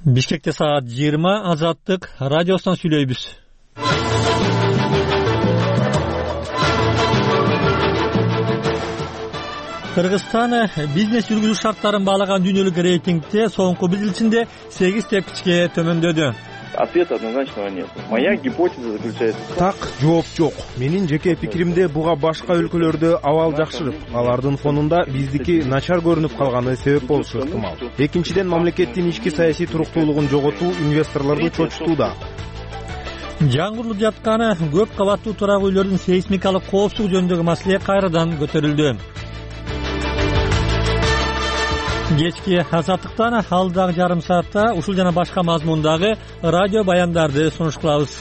Бишкекте саат 20 Азаттык радиосунан сүйлөйбүз. Кыргызстан бизнес жүргүзүү шарттарын баалаган дүйнөлүк рейтингде соңку 5 жыл ичинде 8 тепкичке төмөндөдү. Ответа однозначного нет. Моя гипотеза заключается... Так, жооп жок. Менин жеке пикиримде буга башка өлкөлөрдө абал жакшырып, алардын фонунда биздики начар көрүнүп калганы себеп болушу ыктымал. Экинчиден, мамлекеттин ички саясий туруктуулугун жоготуу инвесторлорду чочутууда. Жаңырылып жаткан көп кабаттуу турак үйлөрдүн сейсмикалык коопсуздугу жөнүндөгү маселе кайрадан көтөрүлдү. Кечки Азаттыктан алдагы жарым саатта ушул жана башка мазмундагы радио баяндарды сунуш кылабыз.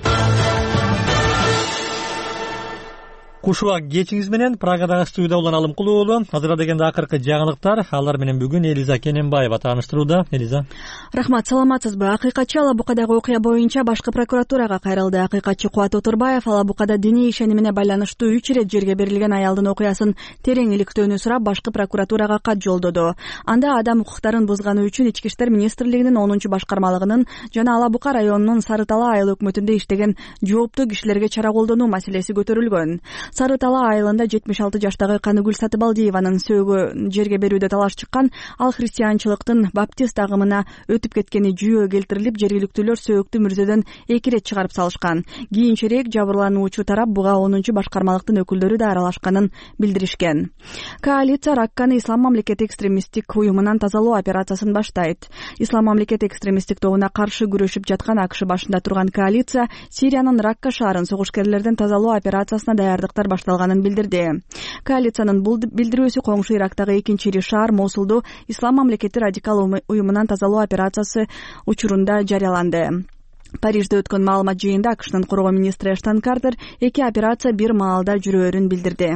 Кушубак кечиңиз менен Праgadагы студияда улан Алым Кулуулу. Азыр дегенде акыркы жаңылыктар, алар менен бүгүн Элиза Кененбаева тааныштырууда. Элиза. Рахмат, саламатсызбы? Акыйкатчы Алабукадагы окуя боюнча башкы прокуратурага кайрылды. Акыйкатчы Кубат Отурбаев Алабукада диний ишенимине байланыштуу 3 ирет жерге берилген аялдын окуясын терең иликтөөнү сурап башкы прокуратурага кат жолдоду. Анда адам укуктарын бузганы үчүн Ички иштер министрлигинин 10-башкармалыгынын жана Алабука районунун Сары Тала айыл өкмөтүндө иштеген жооптуу кишилерге чара колдонуу маселеси көтөрүлгөн. Сары Тала айылында 76 жаштагы Каныгүл Сатыбалдиеванын сөөгү жерге берүүдө талаш чыккан. Ал христианчылыктын баптист агымына өтүп кеткени жүйө келтирилип, жергиликтүүлөр сөөгүктү мүрзөдөн 2 ирет чыгарып салышкан. Кийинчерээк жабырлануучу тарап буга 10-башкармалыктын өкүлдөрү да аралашканын билдиришкен. Коалиция Ракканы Ислам мамлекети экстремисттик уюмунан тазалоо операциясын баштайт. Ислам мамлекети экстремисттик тобуна каршы күрөшүп жаткан АКШ башында турган коалиция Сириянын Ракка шаарын согушкерлерден тазалоо операциясына даярдыктар башталганын билдирди. Коалициянын бул билдирүүсү коңшу Ирактагы 2-ири шаар Мосулду Ислам мамлекети радикал уюмунан тазалоо операциясы учурунда жарыяланды. Парижде өткөн маалымат жыйында АКШнын коргоо министри Эштон Картер 2 операция бир маалда жүрөөрүн билдирди.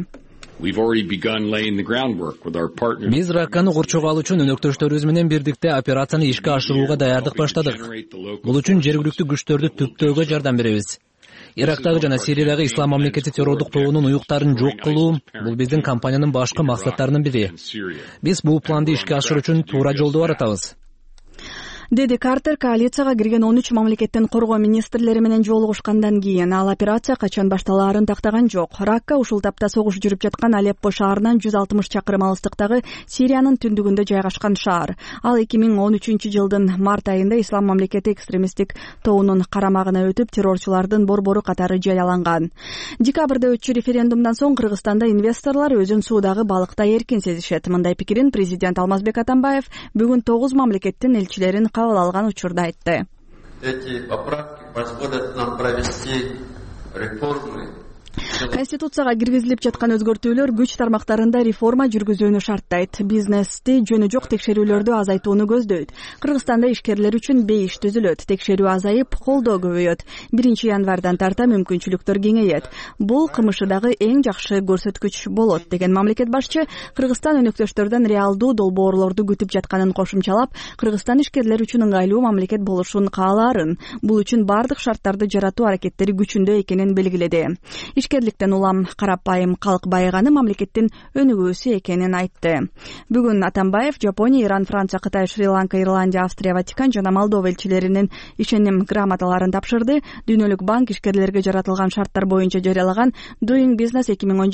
Биз Ракканы корчоого алуу үчүн өнөктөштөрүбүз менен бирдикте операцияны ишке ашырууга даярдык баштадык. Бул үчүн жергиликтүү күчтөрдү түптөөгө жардам беребиз. Ирактагы жана Сириядагы Ислам мамлекети террордук тобунун уюктарын жок кылуу бул биздин компаниянын башкы максаттарынын бири. Биз бул планды ишке ашыруу үчүн туура жолдо баратабыз. Деди Картер коалицияга кирген 13 мамлекеттин коргоо министрлери менен жолугушкандан кийин ал операция качан башталаарын тактаган жок. Ракка ушул тапта согуш жүрүп жаткан Алеппо шаарынан 160 чакырым алыстыктагы Сириянын түндүгүндө жайгашкан шаар. Ал 2013-жылдын март айында Ислам мамлекети экстремисттик тобунун карамагына өтүп, террорчулардын борбору катары жарыяланган. Декабрда өтчү референдумдан соң Кыргызстанда инвесторлор өзүн суудагы балыкта эркин сезишет. Мындай пикирин президент Алмазбек Атамбаев бүгүн 9 мамлекеттин элчилерин кабыл алган учурда айтты. Эти поправки позволят нам провести реформы. Конституцияга киргизилип жаткан өзгөртүүлөр күч тармактарында реформа жүргүзүүнү шарттайт. Бизнести жөнү жок текшерүүлөрдү азайтууну көздөйт. Кыргызстанда ишкерлер үчүн бейиш түзүлөт. Текшерүү азайып, колдоо көбөйөт. 1-январдан тарта мүмкүнчүлүктөр кеңейет. Бул КМШдагы эң жакшы көрсөткүч болот, деген мамлекет башчы Кыргызстан өнөктөштөрдөн реалдуу долбоорлорду күтүп жатканын кошумчалап, Кыргызстан ишкерлер үчүн ыңгайлуу мамлекет болушун каалаарын, бул үчүн бардык шарттарды жаратуу аракеттери күчүндө экенин белгиледи. Ишкерликтен улам карапайым калк байыганы мамлекеттин өнүгүүсү экенин айтты. Бүгүн Атамбаев Жапония, Иран, Франция, Кытай, Шри-Ланка, Ирландия, Австрия, Ватикан жана Молдова элчилеринин ишеним грамоталарын тапшырды. Дүйнөлүк банк ишкерлерге жаратылган шарттар боюнча жарыялаган Doing Business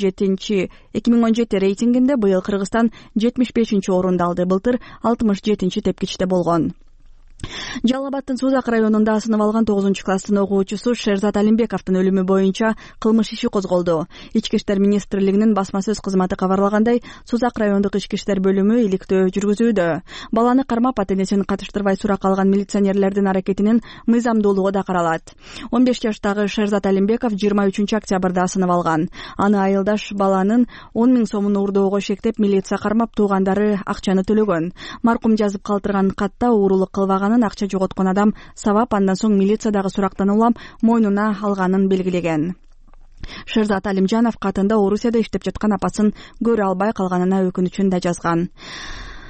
2017 рейтингинде быйыл Кыргызстан 75-орунду алды. Былтыр 67-тепкичте болгон. Жалал Абадтын Сузак районунда асынып алган 9-класстын окуучусу Шерзат Алимбековдун өлүмү боюнча кылмыш иши козголду. Ички иштер министрлигинин басма сөз кызматы кабарлагандай, Сузак райондук ички иштер бөлүмү иликтөө жүргүзүүдө. Баланы кармап ата-энесин катыштырбай сурак алган милиционерлердин аракетинин мыйзамдуулугу да каралат. 15 жаштагы Шерзат Алимбеков 23-октябрда асынып алган. Аны айылдаш баланын 10 000 сомун уурдоого шектеп, милиция кармап, туугандары акчаны төлөгөн. Маркум жазып калтырган катта уурулук кылбаган акча жоготкон адам сабап, андан соң милициядагы сурактан улам мойнуна алганын белгилеген. Шерзат Алимжанов катында Орусияда иштеп жаткан апасын көрө албай калганына өкүнүчүн да жазган.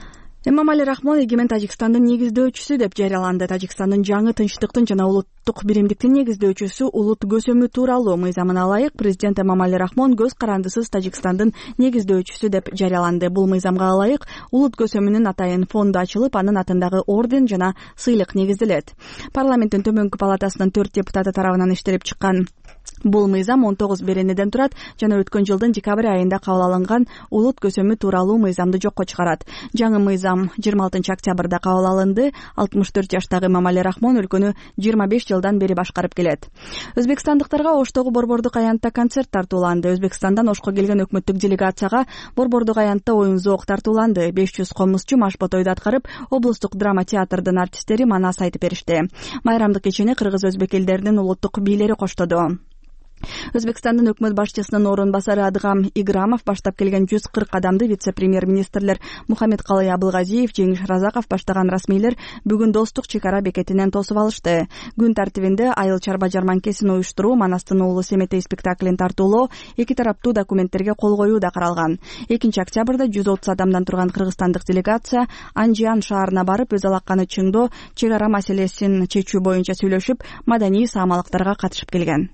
Эмомали Рахмон эгемен Тажикстандын негиздөөчүсү деп жарыяланды. Тажикстандын жаңы тынчтыктын жана улуттук биримдиктин негиздөөчүсү улут көсөмү тууралуу мыйзамына ылайык президент Эмомали Рахмон көз карандысыз Тажикстандын негиздөөчүсү деп жарыяланды. Бул мыйзамга ылайык улут көсөмүнүн атайын фонду ачылып, анын атындагы орден жана сыйлык негизделет. Парламенттин төмөнкү палатасынын 4 депутаты тарабынан иштелип чыккан бул мыйзам 19 беренеден турат жана өткөн жылдын декабрь айында кабыл алынган улут көсөмү тууралуу мыйзамды жокко чыгарат. Жаңы мыйзам 26 октябрда кабыл алынды. 64 жаштагы Эмомали Рахмон өлкөнү 25 жылдан бери башкарып келет. Өзбекстандыктарга Оштогу Борбордук аянтта концерт тартууланды. Өзбекстандан Ошко келген өкмөттүк делегацияга Борбордук аянтта оюн зоок тартууланды. 500 комузчу машбот ойду аткарып, облустук драма театрдын артисттери манас айтып беришти. Майрамдык кечени кыргыз-өзбек элдеринин улуттук бийлери коштоду. Өзбекстандын өкмөт башчысынын орун басары Адгам Играмов баштап келген 140 адамды вице-премьер-министрлер Мухаммедкалый Абылгазиев, Жеңиш Разаков баштаган расмийлер бүгүн Достук чек ара бекетинен тосуп алышты. Күн тартибинде айыл чарба жарманкесин уюштуруу, Манастын уулу Семетей спектаклин тартуулоо, эки тараптуу документтерге кол коюу да каралган. 2 октябрда 130 адамдан турган кыргызстандык делегация Анжиан шаарына барып, өз алаканы чыңдоо, чек ара маселесин чечүү боюнча сүйлөшүп, маданий саамалыктарга катышып келген.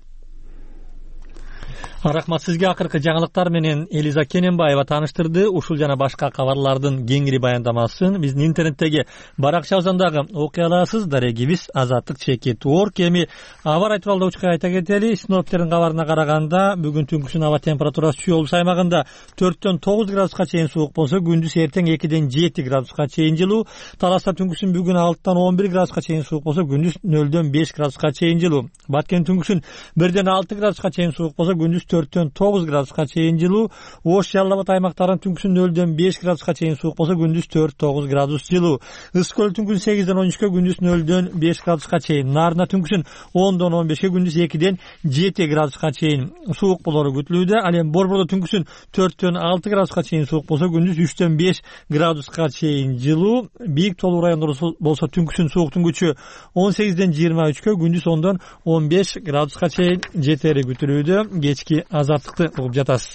Рахмат сизге. Акыркы жаңылыктар менен Элиза Кененбаева тааныштырды. Ушул жана башка кабарлардын кеңири баяндамасын биздин интернеттеги баракчабыздагы окуй аласыз. Дарегибиз Азаттык _org. Эми аба рай тууралуу учка айта кетели. Синоптиктердин кабарына караганда бүгүн түнкүсүн аба температурасы Чүй облус аймагында 4-төн 9 градуска чейин суук болсо, күндүз эртең 2-ден 7 градуска чейин жылуу. Таласта түнкүсүн бүгүн 6-тан 11 градуска чейин суук болсо, күндүз 0-дөн 5 градуска чейин жылуу. Баткен түнкүсүн 1-ден 6 градуска чейин суук болсо, күндүз 4-төн 9 градуска чейин жылуу. Ош, Жалал Абад аймактарынын түнкүсүн 0-дөн 5 градуска чейин суук болсо, күндүз 4-9 градус жылуу. Ысык көл түнкүсүн 8-ден 13-кө, күндүз 0-дөн 5 градуска чейин. Нарына түнкүсүн 10-дон 15-ке, күндүз 2-ден 7 градуска чейин суук болору күтүлүүдө. Ал эми Борбордо түнкүсүн 4-дөн 6 градуска чейин суук болсо, күндүз 3-дөн 5 градуска чейин жылуу. Бийик тоолуу райондор болсо түнкүсүн сууктун күчү 18-ден 23-кө, күндүз 10-дон 15 градуска чейин жетери күтүлүүдө. Кечки Азаттыкты угуп жатасыз.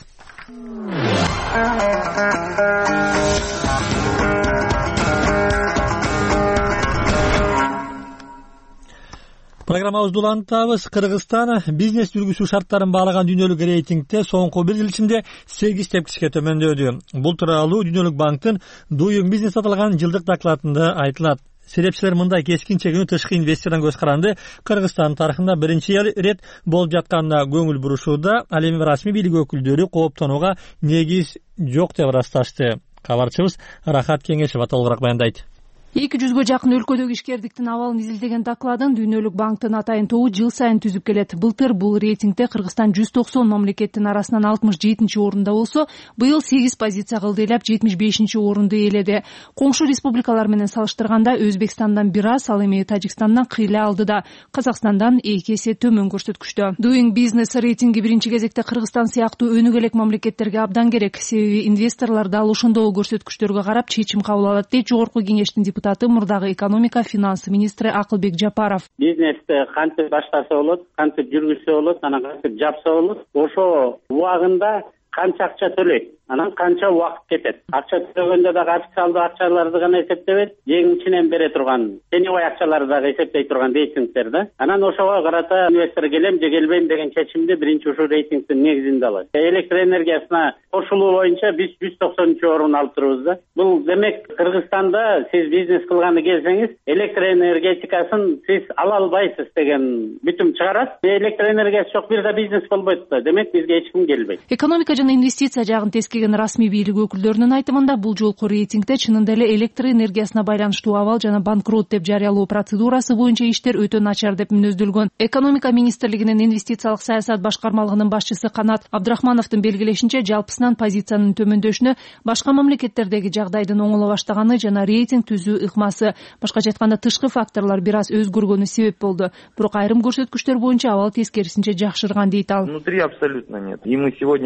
Программабызды улантабыз. Кыргызстан бизнес жүргүзүү шарттарын баалаган дүйнөлүк рейтингде соңку 1 жыл ичинде 8 тепкичке төмөндөдү. Бул тууралуу Дүйнөлүк банктын Doing Business аталган жылдык докладында айтылат. Серепчилер мындай кескин чегинүү тышкы инвестордун көз каранды Кыргызстан тарыхында биринчи рет болуп жатканына көңүл бурушууда. Ал эми расмий бийлик өкүлдөрү кооптонууга негиз жок деп ырасташты. Кабарчыбыз Рахат Кеңешева толугураак баяндайт. 200-гө жакын өлкөдөгү ишкердиктин абалын изилдеген докладын Дүйнөлүк банктын атайын тобу жыл сайын түзүп келет. Былтыр бул рейтингде Кыргызстан 190 мамлекеттин арасынан 67 орунда болсо, быйыл 8 позиция кылдыйлап 75 орунду ээледи. Коңшу республикалар менен салыштырганда Өзбекстандан бир аз, ал эми Тажикстандан кыйла алдыда, Казакстандан 2 эсе төмөн көрсөткүчтө. Doing Business рейтинги биринчи кезекте Кыргызстан сыяктуу өнүгө элек мамлекеттерге абдан керек. Себеби инвесторлор дал ошондогу көрсөткүчтөргө карап чечим кабыл алат дейт Жогорку кеңештин депутаты, мурдагы экономика финансы министри Акылбек Жапаров. Бизнести кантип баштаса болот, кантип жүргүзсө болот, анан кантип жапса болот, ошо убагында канча акча төлөйт, анан канча убакыт кетет. Акча төлөгөндө дагы официалдуу акчаларды гана эсептебейт, жең ичинен бере турган теневой акчаларды дагы эсептей турган рейтингдер да. Анан ошого карата инвестор келем же келбейм деген чечимди биринчи ушул рейтингдин негизинде алат. Электр энергиясына кошулуу боюнча биз 190 орун алып турубуз да. Бул демек Кыргызстанда сиз бизнес кылганы келсеңиз, электр энергетикасын сиз ала албайсыз деген бүтүм чыгарат. Электр энергиясы жок бир да бизнес болбойт да. Демек бизге эч ким келбейт. Экономика жана инвестиция жагын тескеген расмий бийлик өкүлдөрүнүн айтымында бул жолку рейтингде чынында эле электр энергиясына байланыштуу абал жана банкрот деп жарыялоо процедурасы боюнча иштер өтө начар деп мүнөздөлгөн. Экономика министрлигинин инвестициялык саясат башкармалыгынын башчысы Канат Абдрахмановдун белгилешинче, жалпысынан позициянын төмөндөшүнө башка мамлекеттердеги жагдайдын оңоло баштаганы жана рейтинг түзүү ыкмасы, башкача айтканда тышкы факторлор бир аз өзгөргөнү себеп болду. Бирок айрым көрсөткүчтөр боюнча абал тескерисинче жакшырган дейт ал. Внутри абсолютно нет. И мы сегодня это обсуждаем.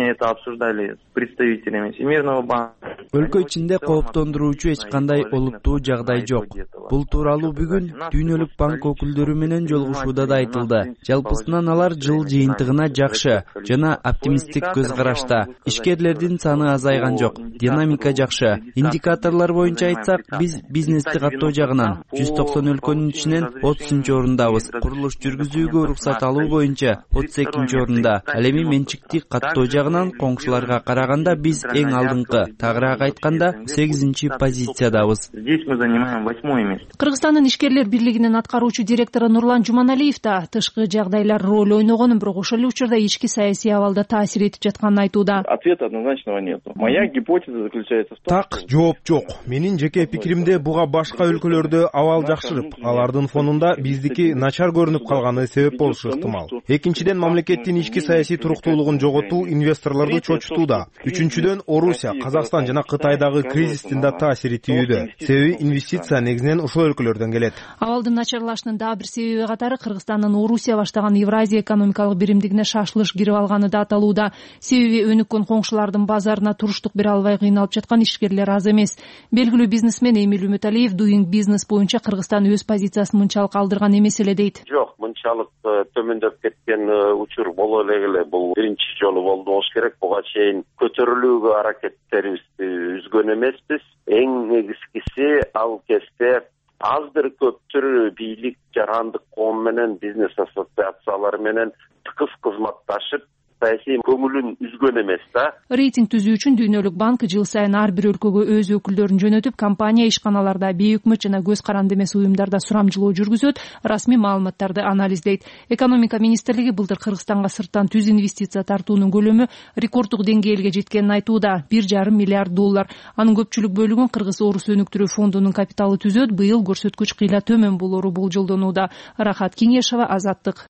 обсуждали с представителями Всемирного банка. Өлкө ичинде кооптондуруучу эч кандай олуттуу жагдай жок. Бул тууралуу бүгүн Дүйнөлүк банк өкүлдөрү менен жолугушууда да айтылды. Жалпысынан алар жыл жыйынтыгына жакшы жана оптимисттик көз карашта. Ишкерлердин саны азайган жок. Динамика жакшы. Индикаторлор боюнча айтсак, биз бизнести каттоо жагынан 190 өлкөнүн ичинен 30-орундабыз. Курулуш жүргүзүүгө уруксат алуу боюнча 32-орунда. Ал эми менчикти каттоо жагынан коңшуларга караганда биз эң алдыңкы, тагыраак айтканда 8-позициядабыз. Здесь мы занимаем 8-е место. Кыргызстандын ишкерлер бирлигинин аткаруучу директору Нурлан Жуманалиев да тышкы жагдайлар роль ойногонун, бирок ошол эле учурда ички саясий абалда таасир этип жатканын айтууда. Ответа однозначного нет. Моя гипотеза заключается в том, так жооп жок. Менин жеке пикиримде буга башка өлкөлөрдө абал жакшырып, алардын фонунда биздики начар көрүнүп калганы себеп болушу ыктымал. Экинчиден, мамлекеттин ички саясий туруктуулугун жоготуу инвесторлорду чочутууда. Үчүнчүдөн, Орусия, Казакстан жана Кытайдагы кризистин да таасири тийүүдө. Себеби инвестиция негизинен ушул өлкөлөрдөн келет. Абалдын начарлашынын дагы бир себеби катары Кыргызстандын Орусия баштаган Евразия экономикалык биримдигине шашылыш кирип алганы да аталууда. Себеби өнүккөн коңшулардын базарына туруштук бере албай кыйналып жаткан ишкерлер аз эмес. Белгилүү бизнесмен Эмиль Үмүталиев Doing Business боюнча Кыргызстан өз позициясын мынчалык алдырган эмес эле дейт. Жок, мынчалык төмөндөп кеткен учур боло эле. Бул биринчи жолу болду болуш керек. Буга чейин көтөрүлүүгө аракеттерибизди үзгөн эмеспиз. Эң негизгиси ал кезде аздыр көптүр бийлик, жарандык коом менен, бизнес ассоциациялары менен тыкыз кызматташып саясий көңүлүн үзгөн эмес да. Рейтинг түзүү үчүн Дүйнөлүк банк жыл сайын ар бир өлкөгө өз өкүлдөрүн жөнөтүп, компания ишканаларда, бейөкмөт жана көз каранды эмес уюмдарда сурамжылоо жүргүзөт, расмий маалыматтарды анализдейт. Экономика министрлиги былтыр Кыргызстанга сырттан түз инвестиция тартуунун көлөмү рекорддук деңгээлге жеткенин айтууда, $1,5 миллиард. Анын көпчүлүк бөлүгүн Кыргыз-Орус өнүктүрүү фондунун капиталы түзөт. Быйыл көрсөткүч кыйла төмөн болору болжолдонууда. Рахат Кеңешова, Азаттык.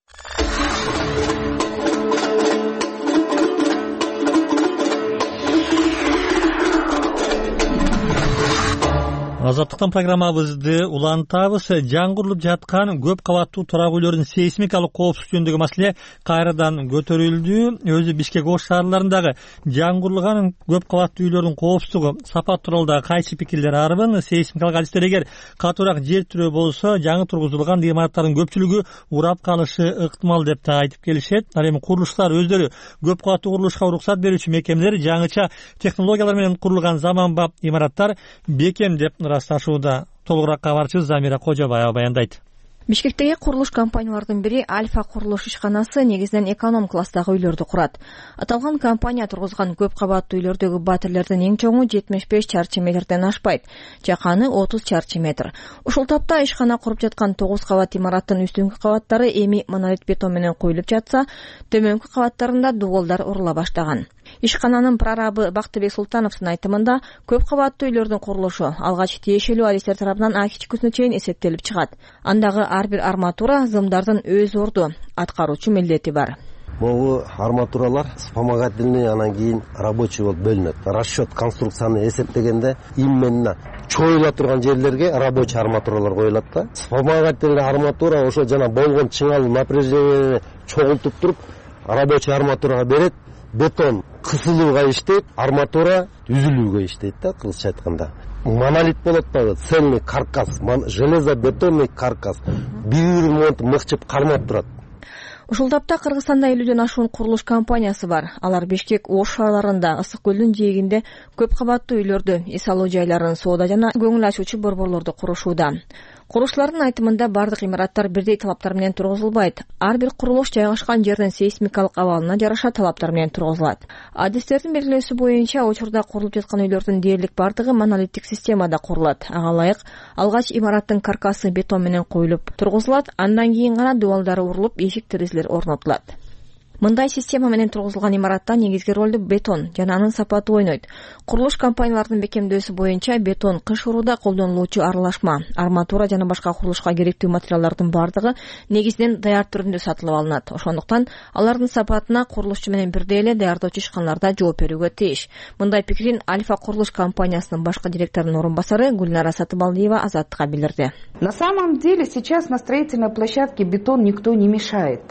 Азаттыктан программабызды улантабыз. Жаңгырылып жаткан көп кабаттуу турак үйлөрдүн сейсмикалык коопсуздугу жөнүндөгү маселе кайрадан көтөрүлдү. Өзү Бишкек Ош шаарларындагы жаңгырылган көп кабаттуу үйлөрдүн коопсуздугу сапат тууралуу кайсы пикирлер арбын. Сейсмикалык адистер эгер катуураак жер тирөө болсо, жаңы тургузулган имараттардын көпчүлүгү урап калышы ыктымал деп да айтып келишет. Ал эми курулуштар өздөрү көп кабаттуу курулушка уруксат берүүчү мекемелер жаңыча технологиялар менен курулган заманбап имараттар бекем деп ырасташууда. Толугураак кабарчыбыз Замира Кожобаева баяндайт. Бишкектеги курулуш компаниялардын бири Альфа курулуш ишканасы негизинен эконом класстагы үйлөрдү курат. Аталган компания тургузган көп кабаттуу үйлөрдөгү батирлердин эң чоңу 75 чарчы метрден ашпайт, жаканы 30 чарчы метр. Ушул тапта ишкана куруп жаткан 9 кабат имараттын үстүңкү кабаттары эми монолит бетон менен коюлуп жатса, төмөнкү кабаттарында дуолдар урула баштаган. Ишкананын прорабы Бактыбек Султановдун айтымында, көп кабаттуу үйлөрдүн курулушу алгач тиешелүү адистер тарабынан А кичүүсүнө чейин эсептелип чыгат. Андагы ар бир арматура зымдардын өз орду, аткаруучу милдети бар. Могу арматуралар вспомогательный, анан кийин рабочий болуп бөлүнөт. Расчет конструкцияны эсептегенде именно чоюла турган жерлерге рабочий арматуралар коюлат да. Вспомогательный арматура ошо жана болгон чыңалуу напряжение чогултуп туруп рабочий арматурага берет. Бетон кысылууга иштейт, арматура үзүлүүгө иштейт да, кыргызча айтканда. Монолит болот да, цельный каркас, железобетонный каркас. Бири-бири мыкчып кармап турат. Ушул тапта Кыргызстанда 50ден ашуун курулуш компаниясы бар. Алар Бишкек Ош шаарларында, Ысык көлдүн жээгинде көп кабаттуу үйлөрдү, эс алуу жайларын, соода жана көңүл ачуучу борборлорду курушууда. Курулуштардын айтымында бардык имараттар бирдей талаптар менен тургузулбайт. Ар бир курулуш жайгашкан жердин сейсмикалык абалына жараша талаптар менен тургузулат. Адистердин белгилөөсү боюнча, учурда курулуп жаткан үйлөрдүн дээрлик бардыгы монолиттик системада курулат. Ага ылайык алгач имараттын каркасы бетон менен коюлуп тургузулат, андан кийин гана дуалдары урулуп, эшик-терезелер орнотулат. Мындай система менен тургузулган имаратта негизги ролду бетон жана анын сапаты ойнойт. Курулуш компаниялардын бекемдөөсү боюнча бетон кыш урууда колдонулуучу аралашма, арматура жана башка курулушка керектүү материалдардын бардыгы негизинен даяр түрүндө сатылып алынат. Ошондуктан алардын сапатына курулушчу менен бирдей эле даярдоочу ишканаларда жооп берүүгө тийиш. Мындай пикирин Альфа курулуш компаниясынын башкы директорунун орун басары Гүлнара Сатыбалдиева Азаттыкка билдирди. На самом деле сейчас на строительной площадке бетон никто не мешает.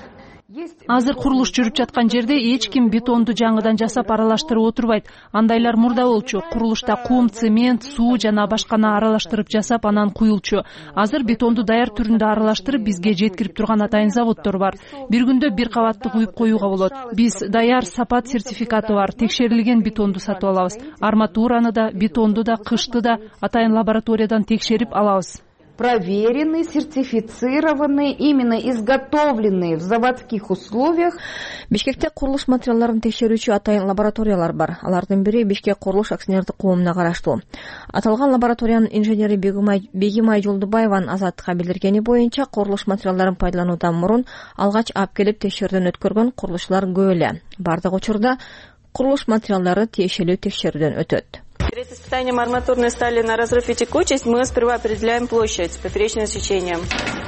Азыр курулуш жүрүп жаткан жерде эч ким бетонду жаңыдан жасап аралаштырып отурбайт. Андайлар мурда болчу. Курулушта кум, цемент, суу жана башканы аралаштырып жасап анан куюлчу. Азыр бетонду даяр түрүндө аралаштырып бизге жеткирип турган атайын заводдор бар. Бир күндө бир кабатты куюп коюуга болот. Биз даяр сапат сертификаты бар текшерилген бетонду сатып алабыз. Арматураны да, бетонду да, кышты да атайын лабораториядан текшерип алабыз. Проверенные, сертифицированные, именно изготовленные в заводских условиях. Бишкекте курулуш материалдарын текшерүүчү атайын лабораториялар бар. Алардын бири Бишкек курулуш акционердик коомуна караштуу. Аталган лабораториянын инженери Бегимай Жолдубаеванын Азаттыкка билдиргени боюнча, курулуш материалдарын пайдалануудан мурун алгач алып келип текшерүүдөн өткөргөн курулушчулар көп эле. Бардык учурда курулуш материалдары тиешелүү текшерүүдөн өтөт. Перед испытанием арматурной стали на разрыв и текучесть мы сперва определяем площадь с поперечным сечением.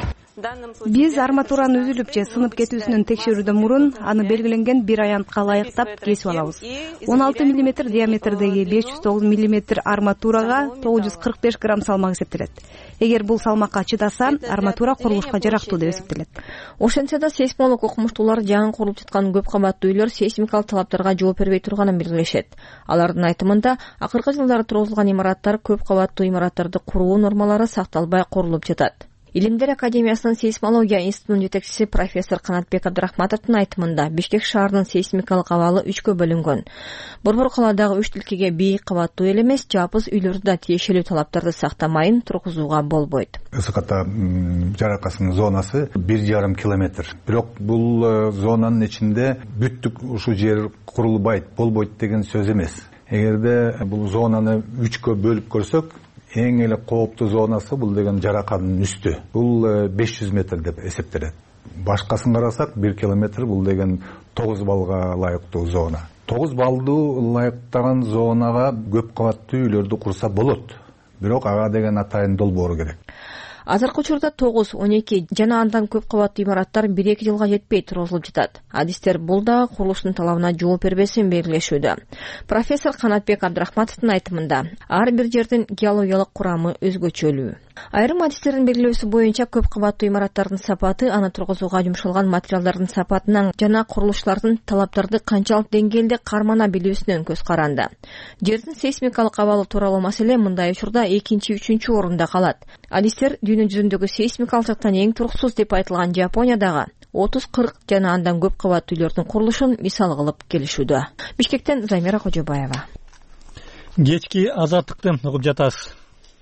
Биз арматуранын үзүлүп же сынып кетүүсүнөн текшерүүдөн мурун аны белгиленген бир аянтка ылайыктап кесип алабыз. 16 мм диаметрдеги 509 мм арматурага 945 грамм салмак эсептелет. Эгер бул салмакка чыдаса, арматура курулушка жарактуу деп эсептелет. Ошентсе да сейсмолог окумуштуулар жаңы курулуп жаткан көп кабаттуу үйлөр сейсмикалык талаптарга жооп бербей турганын белгилешет. Алардын айтымында, акыркы жылдары тургузулган имараттар көп кабаттуу имараттарды куруу нормалары сакталбай курулуп жатат. Илимдер академиясынын сейсмология институтунун жетекчиси профессор Канатбек Абдрахматовдун айтымында, Бишкек шаарынын сейсмикалык абалы 3кө бөлүнгөн. Борбор калаадагы 3 тилкеге бийик кабаттуу эле эмес, жапыз үйлөрдү да тиешелүү талаптарды сактамайын тургузууга болбойт. Ысыката жаракасынын зонасы 1,5 километр. Бирок бул зонанын ичинде бүттүк ушул жер курулбайт, болбойт деген сөз эмес. Эгерде бул зонаны 3кө бөлүп көрсөк, эң эле кооптуу зонасы бул деген жараканын үстү. Бул 500 метр деп эсептелет. Башкасын карасак 1 километр бул деген 9 балга ылайыктуу зона. 9 балдуу ылайыктаган зонага көп кабаттуу үйлөрдү курса болот. Бирок ага деген атайын долбоору керек. Азыркы учурда 9, 12 жана андан көп кабаттуу имараттар 1-2 жылга жетпей тургузулуп жатат. Адистер бул да курулуштун талабына жооп бербесин белгилешүүдө. Профессор Канатбек Абдрахматовдун айтымында, ар бир жердин геологиялык курамы өзгөчөлүү. Айрым адистердин белгилөөсү боюнча көп кабаттуу имараттардын сапаты аны тургузууга жумшалган материалдардын сапатынан жана курулуштардын талаптарды канчалык деңгээлде кармана билүүсүнөн көз каранды. Жердин сейсмикалык абалы тууралуу маселе мындай учурда 2-3 орунда калат. Адистер дүйнө жүзүндөгү сейсмикалык жактан эң туруксуз деп айтылган Жапониядагы 30-40 жана андан көп кабаттуу үйлөрдүн курулушун мисал кылып келишүүдө. Бишкектен Замира Кожобаева. Кечки азаттыкты угуп жатасыз.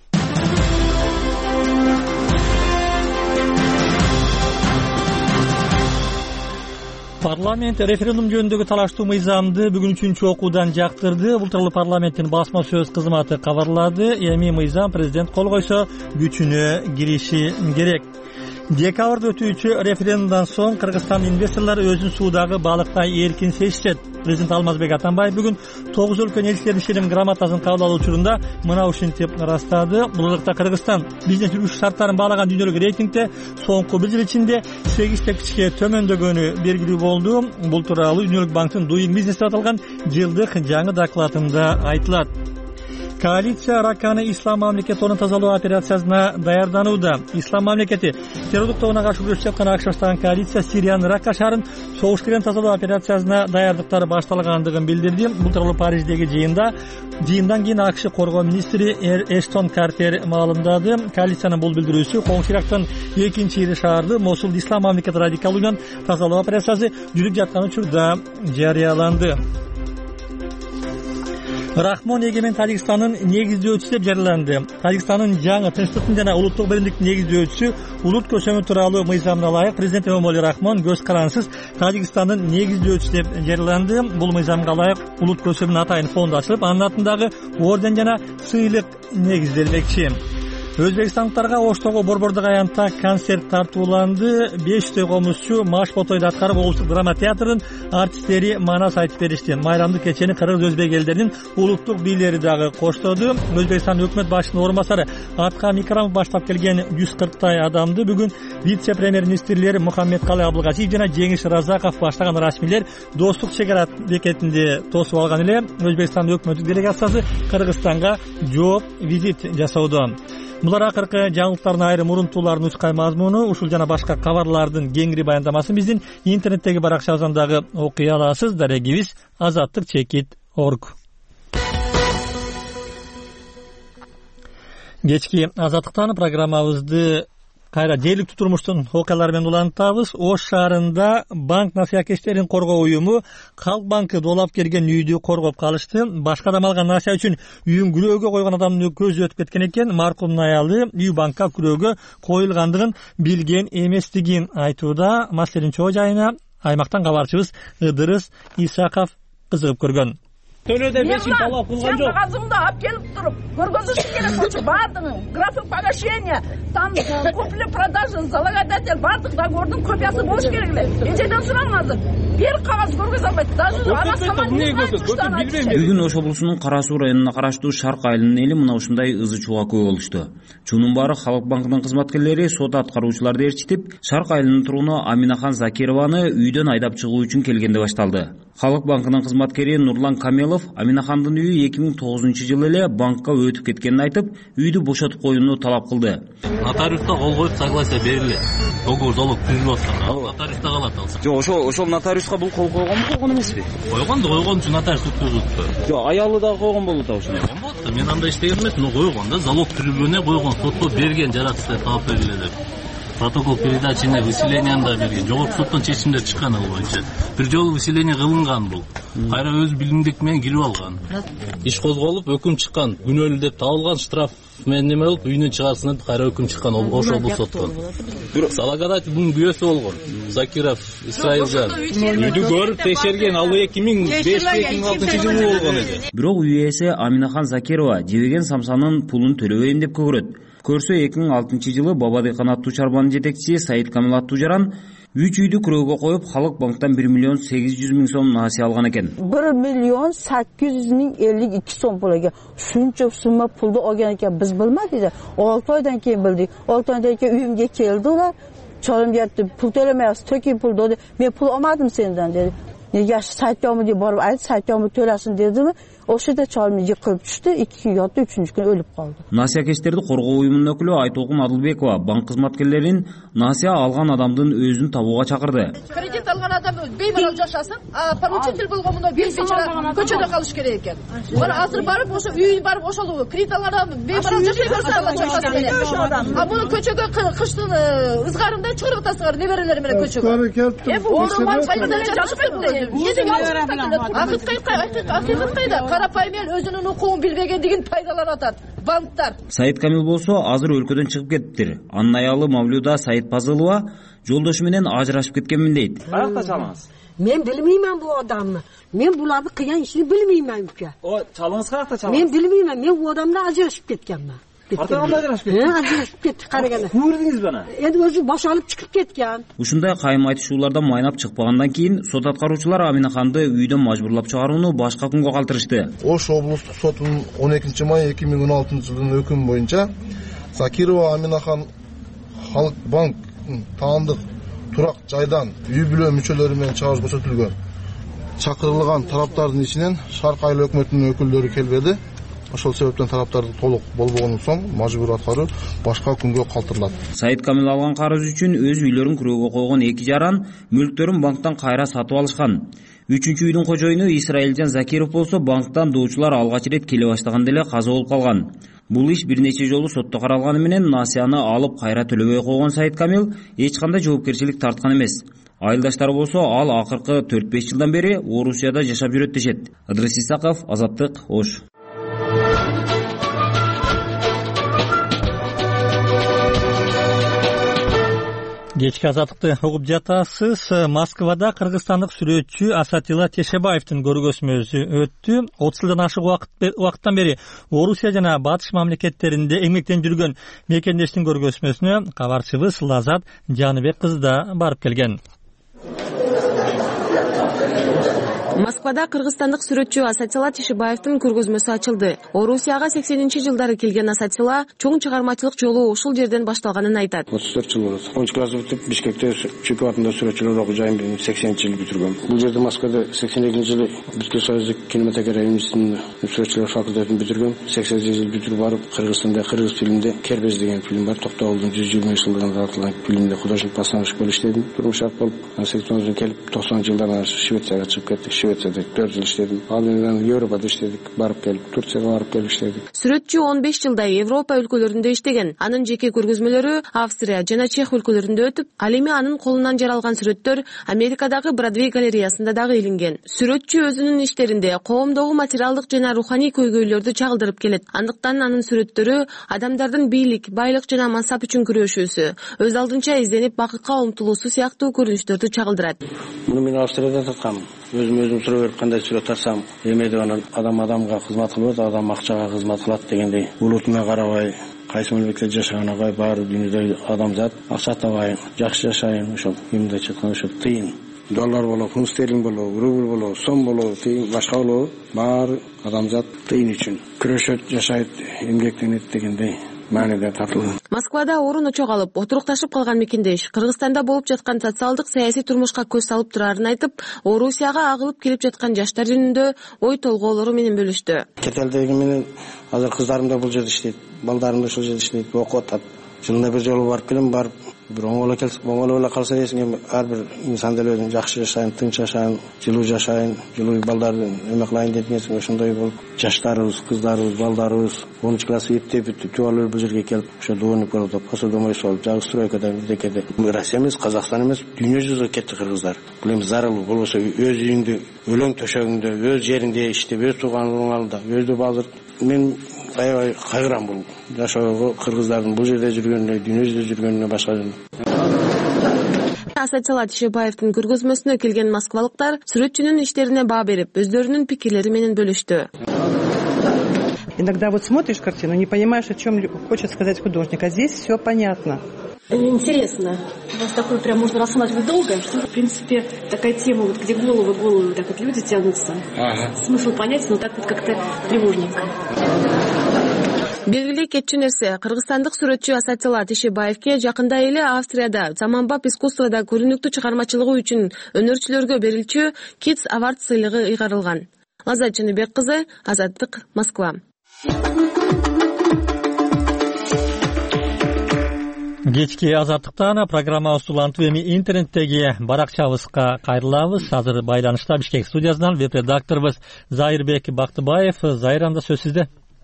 Парламент референдум жөнүндөгү талаштуу мыйзамды бүгүн 3-чү окуудан жактырды. Бул тууралуу парламенттин басма сөз кызматы кабарлады. Эми мыйзам президент кол койсо күчүнө кириши керек. Декабрда өтүүчү референдумдан соң Кыргызстан инвесторлору өзүн суудагы балыктай эркин сезишет. Президент Алмазбек Атамбаев бүгүн 9 өлкөнүн элчилеринин ишеним грамотасын кабыл алуу учурунда мына ушинтип ырастады. Бул ырыкта Кыргызстан бизнес жүргүзүү шарттарын баалаган дүйнөлүк рейтингде соңку бир жыл ичинде 8 тепкичке төмөндөгөнү белгилүү болду. Бул тууралуу Дүйнөлүк банктын Doing Business деп аталган жылдык жаңы докладында айтылат. Коалиция Ракканы Ислам мамлекетинин тазалоо операциясына даярданууда. Ислам мамлекети террорлук тобуна каршы күрөшүп жаткан АКШ баштаган коалиция Сириянын Ракка шаарын согуш кирен тазалоо операциясына даярдыктары башталгандыгын билдирди. Бул тууралуу Париждеги жыйындан кийин АКШ коргоо министри Эштон Картер маалымдады. Коалициянын бул билдирүүсү Коңшу Ирактын 2-чи ири шаарды Мосулду Ислам мамлекети радикалуунан тазалоо операциясы жүрүп жаткан учурда жарыяланды. Рахмон эгемен Тажикстандын негиздөөчүсү деп жарыяланды. Тажикстандын жаңы тынчтыктын жана улуттук биримдиктин негиздөөчүсү улут көсөмү тууралуу мыйзамына ылайык президент Эмомали Рахмон көз карансыз Тажикстандын негиздөөчүсү деп жарыяланды. Бул мыйзамга ылайык улут көсөмүнүн атайын фонду ачылып, анын атындагы орден жана сыйлык негизделмекчи. Өзбекстандыктарга Оштогу борбордук аянтта концерт тартууланды. 5 комузчу Маш Ботойду аткарып облустук драма театрынын артисттери манас айтып беришти. Майрамдык кечени кыргыз өзбек элдеринин улуттук бийлери дагы коштоду. Өзбекстан өкмөт башчынын орун басары Аткам Икрамов баштап келген 140 адамды бүгүн вице-премьер-министрлер Мухаммедкалый Абылгачиев жана Жеңиш Разаков баштаган расмийлер Достук чек ара бекетинде тосуп алган эле. Өзбекстан өкмөттүк делегациясы Кыргызстанга жооп визит жасоодо. Булар акыркы жаңылыктардын айрым урунтууларынын ускай мазмуну. Ушул жана башка кабарлардын кеңири баяндамасын биздин интернеттеги баракчабыздан окуй аласыз. Дарегибиз azattik.org. Кечки Азаттыктан программабызды кайра жээликтүү турмуштун окуялары менен улантабыз. Ош шаарында банк насыякечтерин коргоо уюму Халк банкы доолап келген үйдү коргоп калышты. Башка адам алган насыя үчүн үйүн күрөөгө койгон адамдын көзү өтүп кеткен экен. Маркумдун аялы үй банкка күрөөгө коюлгандыгын билген эместигин айтууда. Маселенин чоо жайына аймактан кабарчыбыз Ыдырыс Исаков кызыгып көргөн. Төлөдө бешин талап кылган жок. Казымды алып келип туруп, көргөзүш керек болчу бардыгын, график погашения, там купли-продажа, залогодатель, бардык договордун копиясы болуш керек эле. Эжеден сураңыз азыр. Бир кагаз көргөзө албайт. Даже ана самолет. Бүгүн Ош облусунун Кара Суу районуна караштуу Шарк айылынын эли мына ушундай ызы чууга күбө болушту. Чуунун баары Халык банкынын кызматкерлери сот аткаруучуларды эрчитип, Шарк айылынын тургуну Аминахан Закированы үйдөн айдап чыгуу үчүн келгенде башталды. Халык банкынын кызматкери Нурлан Камелов Аминахандын үйү 2009-жылы эле банкка өтүп кеткенин айтып, үйдү бошотуп коюуну талап кылды. Нотариуста кол коюп согласие берилет. Договор залог түзүлүп аткан. Нотариуста калат алса. Жок, ошол нотариуска бул кол койгон эмеспи? Койгон үчүн нотариус өткөзүптү. Жок, аялы да койгон болот ошону. Койгон болот. Мен андай иштеген эмесмин, койгон да, залог түзүлгөнүнө койгон, сотко берген жаратышты таап бергиле деп. Протокол передачаны выселенияны да берген. Жогорку соттон чечимдер чыккан ал боюнча. Бир жолу выселение кылынган бул. Кайра өз билимдик менен кирип алган. Иш козголуп, өкүм чыккан. Күнөөлүү деп табылган, штраф менен неме болуп, үйүнөн чыгарсын деп кайра өкүм чыккан. Ош облус соттон. Салагадат бунун күбөсү болгон. Закиров Исраилжан. Үйдү көрүп текшерген, ал 2005-2006-жылы болгон эди. Бирок үй ээси Аминахан Закирова жебеген самсанын пулун төлөбөйүн деп көгөрөт. Көрсө 2006-жылы Баба Дыйкан аттуу чарбанын жетекчиси Саид Камил аттуу жаран 3 үйдү күрөөгө коюп, Халык банктан 1.800.000 сом насыя алган экен. 1.800.052 сом пул экен. Ушунча сумма пулду алган экен, биз билмедик. 6 айдан кийин билдик. 6 айдан кийин үйүмгө келди улар. Чорум жетти, пул төлөмөйсүз, төкөй пул dedi. Мен пул алмадым сенден dedi. Неге сайтёму деп барып айт, сайтёму төлөсүн дедими? Ошода чалым жыкылып түштү, 2 күн жатты, 3-күн өлүп калды. Насыякечтерди коргоо уюмунун өкүлү Айтолкун Адылбекова банк кызматкерлерин насыя алган адамдын өзүн табууга чакырды. Кредит алган адам беймарал жашасын, а поручитель болгон мына бейбечара көчөдө калыш керек экен. Бара азыр барып ошо үй барып ошол кредит алган адам беймарал жашай берсе Алла жашасын эле. А муну көчөгө кыштын ызгарында чыгырып тастагар неберелери менен көчөгө. Орман кайда жашпайт эле. Акыйкат кайда? Карапайым эл өзүнүн укугун билбегендигин пайдаланат банктар. Саид Камил болсо азыр өлкөдөн чыгып кетиптир. Анын аялы Мавлюда Саид Пазылова жолдошу менен ажырашып кеткенмин дейт. Каякта чалыңыз? Мен билмеймин бу адамны. Мен буларды кыян ишин билмеймин. О, чалыңыз каякта чалыңыз? Мен билмеймин. Мен бу адамдан ажырашып кеткенмин. Картаганда ажырашып кеттиңиз? Ажырашып кетти, караганда. Көрдүңүз бана? Эndi өзү бошолуп чыгып кеткен. Ушундай кайым айтышуулардан майнап чыкпагандан кийин сот аткаруучулар Аминаханды үйдөн мажбурлап чыгарууну башка күнгө калтырышты. Ош облустук сотунун 12-май 2016-жылдын өкүмү боюнча Закирова Аминахан Халык банк таандык турак жайдан үй бүлө мүчөлөрү менен чыгарып көрсөтүлгөн. Чакырылган тараптардын ичинен Шарк айыл өкмөтүнүн өкүлдөрү келбеди. Ошол себептен тараптарды толук болбогондон соң мажбур аткаруу башка күнгө калтырылат. Саид Камил алган карыз үчүн өз үйлөрүн күрөөгө койгон 2 жаран мүлктөрүн банктан кайра сатып алышкан. 3-үчү үйдүн кожоюну Исраилжан Закиров болсо банктан доочулар алгач рет келе баштаганда эле каза болуп калган. Бул иш бир нече жолу сотто каралганы менен насыяны алып кайра төлөбөй койгон Саид Камил эч кандай жоопкерчилик тарткан эмес. Айылдаштары болсо ал акыркы 4-5 жылдан бери Орусияда жашап жүрөт дешет. Ыдырыс Исаков, Азаттык, Ош. Кечки Азаттыкты угуп жатасыз. Москвада кыргызстандык сүрөтчү Асатилла Тешебаевдин көргөзмөсү өттү. 30 жылдан ашык убакыттан бери Орусия жана Батыш мамлекеттеринде эмгектенип жүргөн мекендештин көргөзмөсүнө кабарчыбыз Лазат Жаныбек кызы да барып келген. Москвада кыргызстандык сүрөтчү Асатилла Тишибаевдин көргөзмөсү ачылды. Орусияга 80-жылдары келген Асатилла чоң чыгармачылык жолу ушул жерден башталганын айтат. 34 жыл болот. 10 класс бүтүп Бишкекте Чүйкү атында сүрөтчүлөр окуу жайын 80-жылы бүтүргөм. Бул жерде Москвада 82-жылы Бүткүл Союздук кинематография институтунун сүрөтчүлөр факультетин бүтүргөм. 80-жылы бүтүрүп барып Кыргызстанда кыргыз фильминде Кербез деген фильм бар. Токтогулдун 120-жылдыгына аталган фильмде художник постановщик болуп иштедим. Турмуш ак болуп 80-жылдан келип 90-жылдарда Швецияга чыгып кеттик. Швецияда 4 жыл иштедим. Андан кийин Европада иштедик. Барып келип Турцияга барып келип иштедик. Сүрөтчү 15 жылдай Европа өлкөлөрүндө иштеген. Анын жеке көргөзмөлөрү Австрия жана Чех өлкөлөрүндө өтүп, ал эми анын колунан жаралган сүрөттөр Америкадагы Бродвей галереясында дагы илинген. Сүрөтчү өзүнүн иштеринде коомдогу материалдык жана руханий көйгөйлөрдү чагылдырып келет. Андыктан анын сүрөттөрү адамдардын бийлик, байлык жана мансап үчүн күрөшүүсү, өз алдынча изденип бакытка умтулуусу сыяктуу көрүнүштөрдү чагылдырат. Муну мен Австрияда тарткам. Өзүм суроо берип кандай сүрөт тарсам, эме деп анан адамга кызмат кылбайт, адам акчага кызмат кылат дегендей. Улутуна карабай, кайсы мамлекетте жашаган агай баары дүйнөдө адамзат акча табайын, жакшы жашайын, ошол мындайча айтканда ошол тыйын. Доллар болобу, фунт стерлинг болобу, рубль болобу, сом болобу, тыйын башка болобу, баары адамзат тыйын үчүн күрөшөт, жашайт, эмгектенет дегендей. Москвада орун очок алып, отурукташып калган мекендеш Кыргызстанда болуп жаткан социалдык саясий турмушка көз салып турарын айтып, Орусияга агылып келип жаткан жаштар жөнүндө ой толгоолору менен бөлүштү. Кет элдеги менен азыр кыздарым да бул жерде иштейт, балдарым да ушул жерде иштейт, окуп атат. Жылына бир жолу барып келем, барып бир оңоло эле калса эсиңе ар бир инсан деле өзүн жакшы жашайын, тынч жашайын, жылуу балдарды эме кылайын деп нерсе ошондой болуп, жаштарыбыз, кыздарыбыз, балдарыбыз 10 класс эптеп бүтүп алып бул жерге келип, ошо доонип болуп, посудомой болуп, жагы стройкада бирдекеде. Россия эмес, Казакстан эмес, дүйнө жүзүгө кетти кыргыздар. Бул эми зарыл болбосо өз үйүңдө, өлөң төшөгүңдө, өз жериңде иштеп, өз тууганыңдын алдында, өзү балдыр. Мен аябай кайгырам бул жашоого, кыргыздардын бул жерде жүргөнүнө, дүйнө жүзүндө жүргөнүнө башка. Асатилла Тишибаевдин көргөзмөсүнө келген москвалыктар сүрөтчүнүн иштерине баа берип, өздөрүнүн пикирлери менен бөлүштү. Иногда вот смотришь картину, не понимаешь, о чем хочет сказать художник, а здесь все понятно. Интересно. У вас такое прям можно рассматривать долго, что, в принципе, такая тема, вот, где головы, так вот люди тянутся. Смысл понять, но так вот как-то тревожненько. Белгилүү кетчү нерсе, кыргызстандык сүрөтчү Асатилла Тишибаевке жакында эле Австрияда заманбап искусствода көрүнүктүү чыгармачылыгы үчүн өнөрчүлөргө берилчү Kids Award сыйлыгы ыйгарылган. Азат Жаныбек кызы, Азаттык, Москва. Кечки Азаттыктан программабыз улантып эми интернеттеги баракчабызга кайрылабыз. Азыр байланышта Бишкек студиясынан веб-редакторубуз Зайырбек Бактыбаев. Зайыр, анда сөз сизде.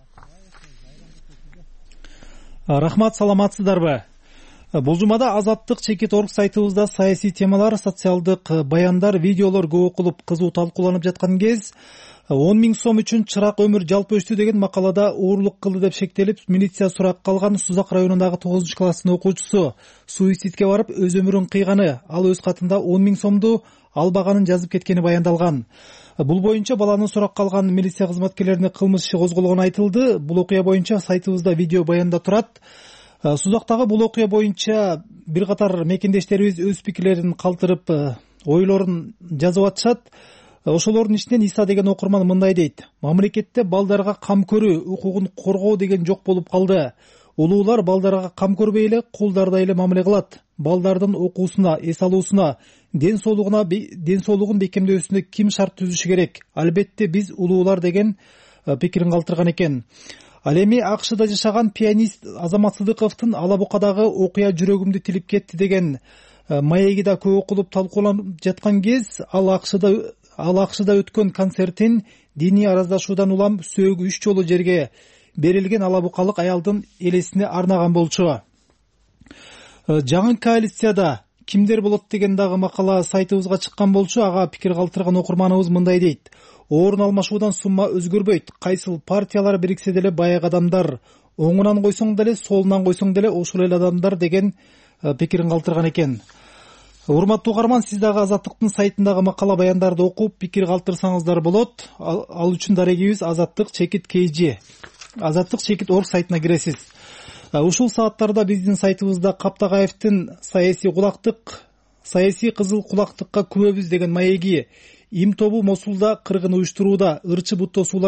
Рахмат, саламатсыздарбы? Бул жумада Азаттык Чекит.org сайтыбызда саясий темалар, социалдык баяндар, видеолор көп окулуп, кызуу талкууланып жаткан кез 10 000 сом үчүн чырак өмүр жалпы өстү деген макалада уурлук кылды деп шектелип, милиция суракка алган Сузак районундагы 9 класстын окуучусу суицидке барып өз өмүрүн кыйганы, ал өз катында 10 000 сомду албаганын жазып кеткени баяндалган. Бул боюнча баланы суракка алган милиция кызматкерлерине кылмыш иши козголгону айтылды. Бул окуя боюнча сайтыбызда видео баянда турат. Сузактагы бул окуя боюнча бир катар мекендештерибиз өз пикирлерин калтырып, ойлорун жазып атышат. Ошолордун ичинен Иса деген окурман мындай дейт: мамлекетте балдарга кам көрүү, укугун коргоо деген жок болуп калды. Улуулар балдарга кам көрбөй эле кулдардай эле мамиле кылат. Балдардын окуусуна, эс алуусуна, ден соолугун бекемдөөсүнө ким шарт түзүшү керек? Албетте биз улуулар деген пикирин калтырган экен. Ал эми АКШда жашаган пианист Азамат Сыдыковдун Ала Букадагы окуя жүрөгүмдү тилип кетти деген маеги да көп окулуп талкууланып жаткан кез, ал АКШда өткөн концертин диний араздашуудан улам сөөгү 3 жолу жерге берилген алабукалык аялдын элесине арнаган болчу. Жаңы коалицияда кимдер болот деген дагы макала сайтыбызга чыккан болчу. Ага пикир калтырган окурманыбыз мындай дейт: орун алмашуудан сумма өзгөрбөйт. Кайсыл партиялар бириксе деле баягы адамдар, оңунан койсоң деле, солунан койсоң деле ошол эле адамдар деген пикирин калтырган экен. Урматтуу угарман, сиз дагы Азаттыктын сайтындагы макала баяндарды окуп пикир калтырсаңыздар болот. Ал үчүн дарегибиз Азаттык Чекит KG, Азаттык Чекит.org сайтына киресиз. Ушул сааттарда биздин сайтыбызда Каптагаевдин саясий кызыл кулактыкка күбөбүз деген маеги Им тобу Мосулда кыргын уюштурууда ырчы буттосуулар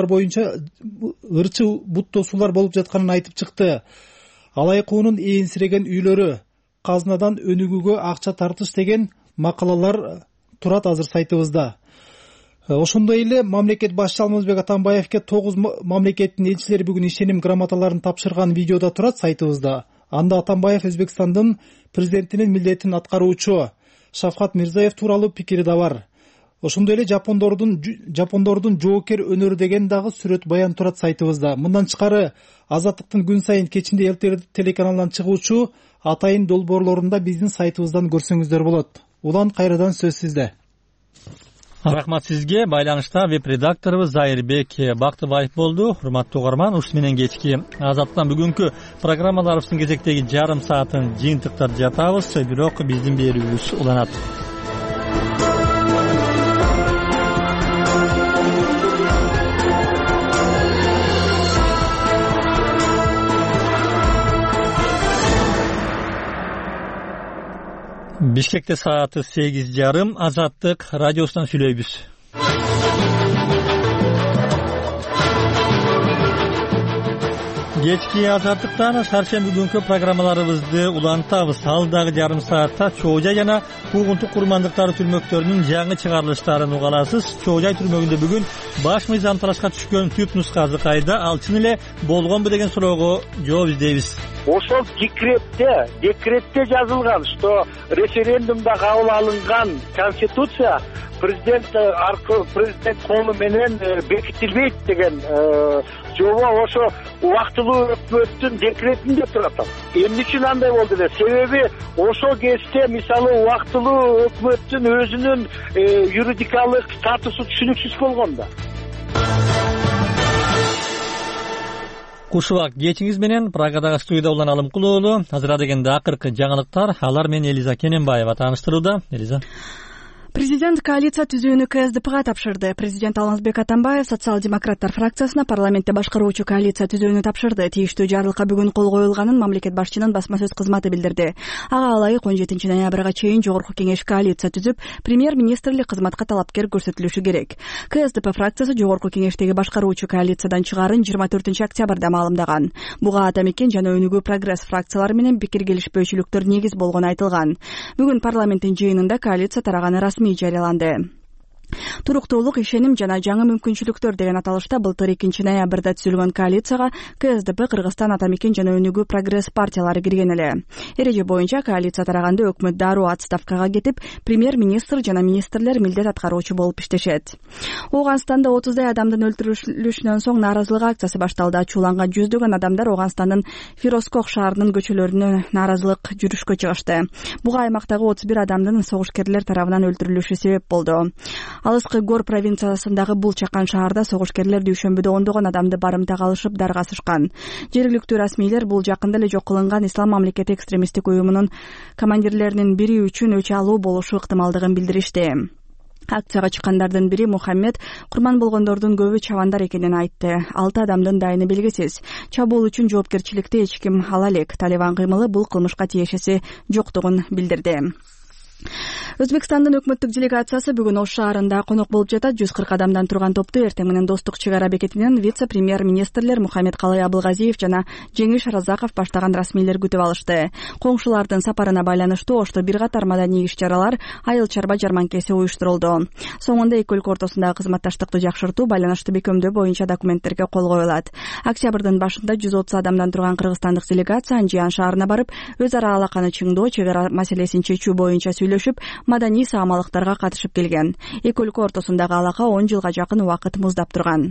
болуп жатканын айтып чыкты. Алай куунун ээнсиреген үйлөрү, казынадан өнүгүүгө акча тартыш деген макалалар турат азыр сайтыбызда. Ошондой эле мамлекет башчысы Алмазбек Атамбаевке 9 мамлекеттин элчилери бүгүн ишеним грамоталарын тапшырган видеодо турат сайтыбызда. Анда Атамбаев Өзбекстандын президентинин милдетин аткаруучу Шавкат Мирзиёев тууралуу пикири да бар. Ошондой эле жапондордун жоокер өнөрү деген дагы сүрөт баян турат сайтыбызда. Мындан тышкары Азаттыктын күн сайын кечинде ЛТР телеканалынан чыгуучу атайын долбоорлорунда биздин сайтыбыздан көрсөңүздөр болот. Улан, кайрадан сөз сизде. Рахмат сизге. Байланышта веб-редакторубуз Зайырбек Бактыбаев болду. Урматтуу угарман, ушул менен кечки Азаттан бүгүнкү программаларыбыздын кезектеги жарым саатын жыйынтыктап жатабыз, бирок биздин берүүбүз уланат. Бишкекте сааты 8:30. Азаттык радиосунан сүйлөйбүз. Кечки Азаттыктан шаршемби күнкү программаларыбызды улантабыз. Алдагы жарым саатта Чоо-Жай жана Куугунтук курмандыктары түрмөктөрүнүн жаңы чыгарылыштарын угаласыз. Чоо-Жай түрмөгүндө бүгүн баш мыйзам талашка түшкөн түп нускасы кайда? Ал чын эле болгонбу деген суроого жооп издейбиз. Ошол декретте жазылган, что референдумда кабыл алынган конституция президент колу менен бекитилбейт деген жобо ошо убактылуу өкмөттүн декретинде турат. Эмне үчүн андай болду эле? Себеби ошол кезде мисалы убактылуу өкмөттүн өзүнүн юридикалык статусу түшүнүксүз болгон да. Кушубак кечиңиз менен Прагадагы студияда уланалым кулоолу. Азыр дегенде акыркы жаңылыктар, алар менен Элиза Кененбаева тааныштырууда. Элиза. Президент коалиция түзүүнү КСДПга тапшырды. Президент Алмазбек Атамбаев социал-демократтар фракциясына парламентте башкаруучу коалиция түзүүнү тапшырды. Тийиштүү жарлыкка бүгүн кол коюлганын мамлекет башчынын басма сөз кызматы билдирди. Ага ылайык 17 ноябрга чейин жогорку кеңеш коалиция түзүп, премьер-министрлик кызматка талапкер көрсөтүлүшү керек. КСДП фракциясы жогорку кеңештеги башкаруучу коалициядан чыгаарын 24 октябрда маалымдаган. Буга Ата мекен жана Өнүгүү прогресс фракциялары менен пикир келишпөөчүлүктөр негиз болгону айтылган. Бүгүн парламенттин жыйынында коалиция тараганы расмий жарыяланды. Туруктуулук, ишеним жана жаңы мүмкүнчүлүктөр деген аталышта былтыр 2 ноябрда түзүлгөн коалицияга КСДП, Кыргызстан Ата мекен жана Өнүгүү прогресс партиялары кирген эле. Эреже боюнча коалиция тараганда өкмөт дароо отставкага кетип, премьер-министр жана министрлер милдет аткаруучу болуп иштешет. Ооганстанда 30дай адамдын өлтүрүлүшүнөн соң нааразылык акциясы башталды. Ачууланган жүздөгөн адамдар Ооганстандын Фирозкох шаарынын көчөлөрүнө нааразылык жүрүшкө чыгышты. Буга аймактагы 31 адамдын согушкерлер тарабынан өлтүрүлүшү себеп болду. Алыскы Гор провинциясындагы бул чакан шаарда согушкерлер дүйшөмбүдө ондогон адамды барымтага алышып даргасышкан. Жергиликтүү расмийлер бул жакында эле жок кылынган Ислам мамлекети экстремисттик уюмунун командирлеринин бири үчүн өч алуу болушу ыктымалдыгын билдиришти. Акцияга чыккандардын бири Мухаммед курман болгондордун көбү чабандар экенин айтты. 6 адамдын дайыны белгисиз. Чабуул үчүн жоопкерчиликти эч ким ала элек. Талибан кыймылы бул кылмышка тиешеси жоктугун билдирди. Өзбекстандын өкмөттүк делегациясы бүгүн Ош шаарында конок болуп жатат. 140 адамдан турган топту эртең менен Достук чек ара бекетинен вице-премьер-министрлер Мухаммед Калай Абылгазиев жана Жеңиш Разаков баштаган расмийлер күтүп алышты. Коңшулардын сапарына байланыштуу Ошто бир катар маданий иш-чаралар, айыл чарба жарманкеси уюштурулду. Соңунда эки өлкө ортосундагы кызматташтыкты жакшыртуу, байланышты бекемдөө боюнча документтерге кол коюлат. Октябрдын башында 130 адамдан турган кыргызстандык делегация Анжиан шаарына барып, өз ара алаканы чыңдоо, чек ара маселесин чечүү боюнча сүйлөшүп, маданий саамалыктарга катышып келген. Эки өлкө ортосундагы алака 10 жылга жакын убакыт муздап турган.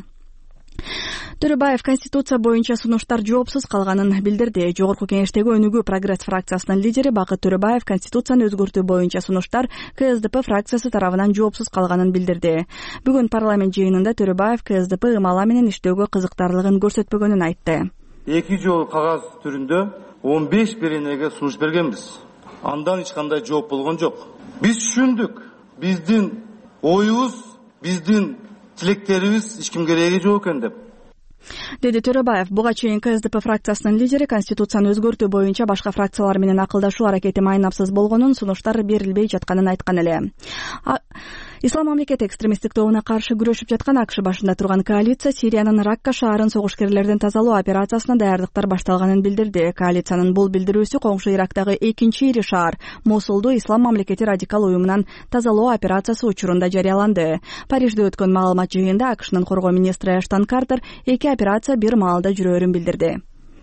Төрөбаев конституция боюнча сунуштар жоопсуз калганын билдирди. Жогорку кеңештеги Өнүгүү прогресс фракциясынын лидери Бакыт Төрөбаев конституцияны өзгөртүү боюнча сунуштар КСДП фракциясы тарабынан жоопсуз калганын билдирди. Бүгүн парламент жыйынында Төрөбаев КСДП ымала менен иштөөгө кызыктарлыгын көрсөтпөгөнүн айтты. 2 жол кагаз түрүндө 15 беренеге сунуш бергенбиз. Андан эч кандай жооп болгон жок. Биз түшүндүк. Биздин оюбуз, биздин тилектерибиз эч кимге кереги жок экен деп. Деди Төрөбаев. Буга чейин КСДП фракциясынын лидери конституцияны өзгөртүү боюнча башка фракциялар менен акылдашуу аракети майнапсыз болгонун, сунуштар берилбей жатканын айткан эле. Ислам мамлекети экстремисттик тобуна каршы күрөшүп жаткан АКШ башында турган коалиция Сириянын Ракка шаарын согушкерлерден тазалоо операциясына даярдыктар башталганын билдирди. Коалициянын бул билдирүүсү коңшу Ирактагы экинчи ири шаар Мосулду Ислам мамлекети радикал уюмунан тазалоо операциясы учурунда жарыяланды. Парижде өткөн маалымат жыйынында АКШнын коргоо министри Эштон Картер эки операция бир маалда жүрөөрүн билдирди.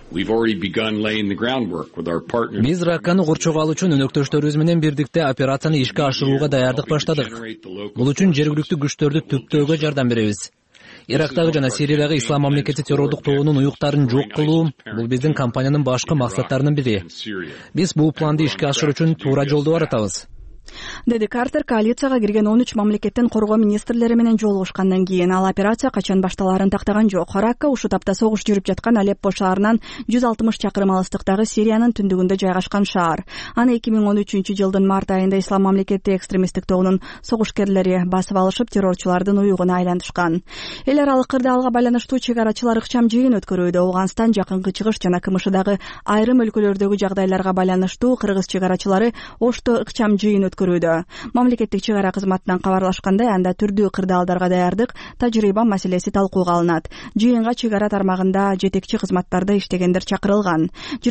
Биз Ракканы курчоого алуу үчүн өнөктөштөрүбүз менен бирдикте операцияны ишке ашырууга даярдык баштадык. Бул үчүн жергиликтүү күчтөрдү түптөөгө жардам беребиз. Ирактагы жана Сириядагы Ислам мамлекети террордук тобунун уюктарын жок кылуу бул биздин компаниянын башкы максаттарынын бири. Биз бул планды ишке ашыруу үчүн туура жолду баратабыз, деди Картер коалицияга кирген 13 мамлекеттин коргоо министрлери менен жолугушкандан кийин. Ал операция качан башталаарын тактаган жок. Ракка ушул тапта согуш жүрүп жаткан Алеппо шаарынан 160 чакырым алыстыктагы Сириянын түндүгүндө жайгашкан шаар. Аны 2013-жылдын март айында Ислам мамлекети экстремисттик тобунун согушкерлери басып алышып, террорчулардын уюгуна айлантышкан. Эл аралык кырдаалга байланыштуу чек арачылар ыкчам жыйын өткөрүүдө. Ауганстан, Жакынкы Чыгыш жана КМШдагы айрым өлкөлөрдөгү жагдайларга байланыштуу кыргыз чек арачылары Ошто ыкчам жыйын өткөрүүдө. Мамлекеттик чек ара кызматынан кабарлашкандай, анда түрдүү кырдаалдарга даярдык, тажрыйба маселеси талкууга алынат. Жыйынга чек ара тармагында жетекчи кызматтарда иштегендер чакырылган.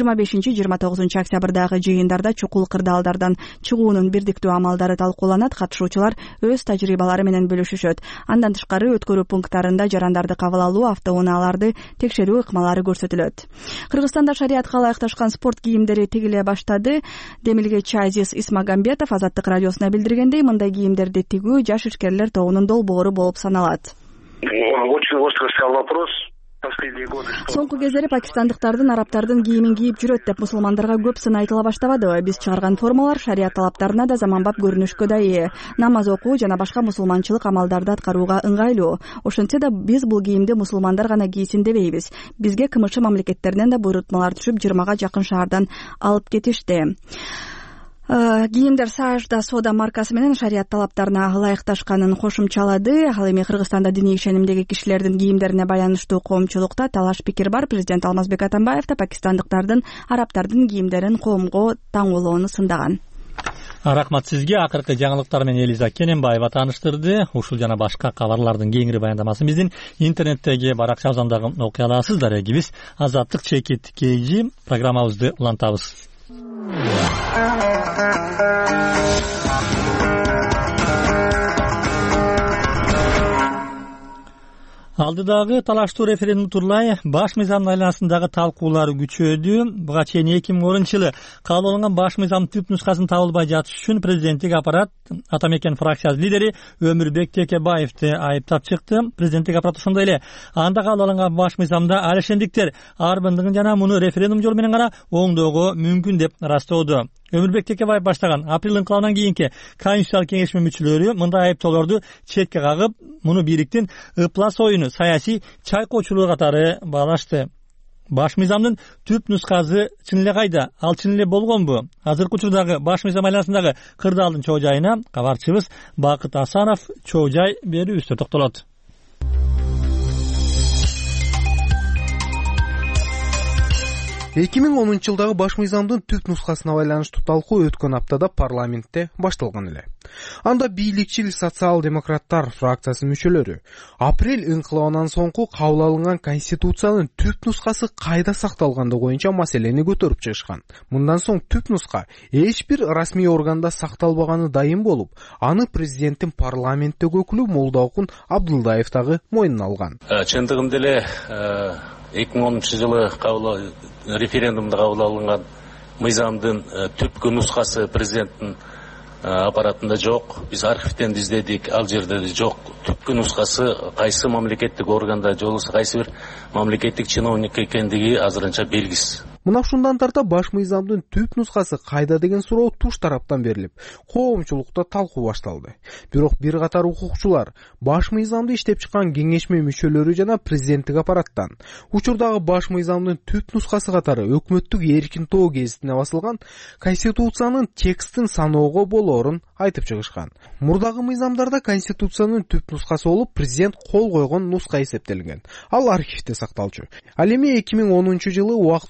25-29 октябрдагы жыйындарда чукул кырдаалдардан чыгуунун бирдиктүү амалдары талкууланат, катышуучулар өз тажрыйбалары менен бөлүшүшөт. Андан тышкары өткөрүү пункттарында жарандарды кабыл алуу, автоунааларды текшерүү ыкмалары көрсөтүлөт. Кыргызстанда шариатка ылайыкташкан спорт кийимдери тигиле баштады. Демилгечи Азиз Исмагамбетов Азаттык радиосуна билдиргендей, мындай кийимдерди тигүү жаш ишкерлер тобунун долбоору болуп саналат. Очень острый стал вопрос. Соңку кездери пакистандыктардын арабтардын кийимин кийип жүрөт деп мусулмандарга көп сын айтыла баштабадыбы? Биз чыгарган формалар шарият талаптарына да заманбап көрүнүшкө дайы. Намаз окуу жана башка мусулманчылык амалдарды аткарууга ыңгайлуу. Ошентсе да биз бул кийимди мусулмандар гана кийсин дебейбиз. Бизге КМШ мамлекеттеринен да буйрутмалар түшүп, 20га жакын шаардан алып кетишти. Кийимдер Сажда Сода маркасы менен шарият талаптарына ылайыкташканын кошумчалады. Ал эми Кыргызстанда диний ишенимдеги кишилердин кийимдерине байланыштуу коомчулукта талаш пикир бар. Президент Алмазбек Атамбаев да пакистандыктардын арабтардын кийимдерин коомго таңоолоону сындаган. Рахмат сизге. Акыркы жаңылыктар менен Элиза Кененбаева тааныштырды. Ушул жана башка кабарлардын кеңири баяндамасын биздин интернеттеги баракчабыздагы окуя аласыздар. Биз Азаттык чекит KG программабызды улантабыз. Алдыдагы талаштуу референдум тууралай баш мыйзамдын айланасындагы талкуулар күчөдү. Буга чейин 2010-жылы кабыл алынган баш мыйзамдын түп нускасын табылбай жатыш үчүн президенттик аппарат Атамекен фракциясы лидери Өмүрбек Текебаевди айыптап чыкты. Президенттик аппарат ошондой эле анда кабыл алынган баш мыйзамда алишендиктер ар бирдигин жана муну референдум жолу менен гана оңдоого мүмкүн деп ырастоодо. Өмүрбек Текебаев баштаган апрель инкылабынан кийинки Конституциялык кеңешме мүчөлөрү мындай айыптоолорду четке кагып, муну бийликтин ыплас оюну, саясий чайкоочулугу катары баалашты. Баш мыйзамдын түп нускасы чын эле кайда? Ал чын эле болгонбу? Азыркы учурдагы баш мыйзам айланасындагы кырдаалдын чоо жайына кабарчыбыз Бакыт Асанов чоо жай берүүбүздө токтолот. 2010-жылдагы баш мыйзамдын түп нускасына байланыштуу талкуу өткөн аптада парламентте башталган эле. Анда бийликчил социал-демократтар фракциясынын мүчөлөрү апрель инкылабынан соңку кабыл алынган конституциянын түп нускасы кайда сакталгандыгы боюнча маселени көтөрүп чыгышкан. Мындан соң түп нуска эч бир расмий органда сакталбаганы дайым болуп, аны президенттин парламенттеги өкүлү Молдоокун Абдылдаев дагы мойнуна алган. Чындыгында эле 2010-жылы референдумда кабыл алынган мыйзамдын түпкү нускасы президенттин аппаратында жок. Биз архивден издедик, ал жерде жок. Түпкү нускасы кайсы мамлекеттик органда же болбосо кайсы бир мамлекеттик чиновник экендиги азырынча белгисиз. Мына ушундан тарта баш мыйзамдын түп нускасы кайда деген суроо туш тараптан берилип, коомчулукта талкуу башталды. Бирок бир катар укукчулар баш мыйзамды иштеп чыккан кеңешме мүчөлөрү жана президенттик аппараттан учурдагы баш мыйзамдын түп нускасы катары өкмөттүк эркин тоо гезитине басылган конституциянын текстин саноого болоорун айтып чыгышкан. Мурдагы мыйзамдарда конституциянын түп нускасы болуп президент кол койгон нуска эсептелген. Ал архивде сакталчу. Ал эми 2010-жылы убактылуу өкмөт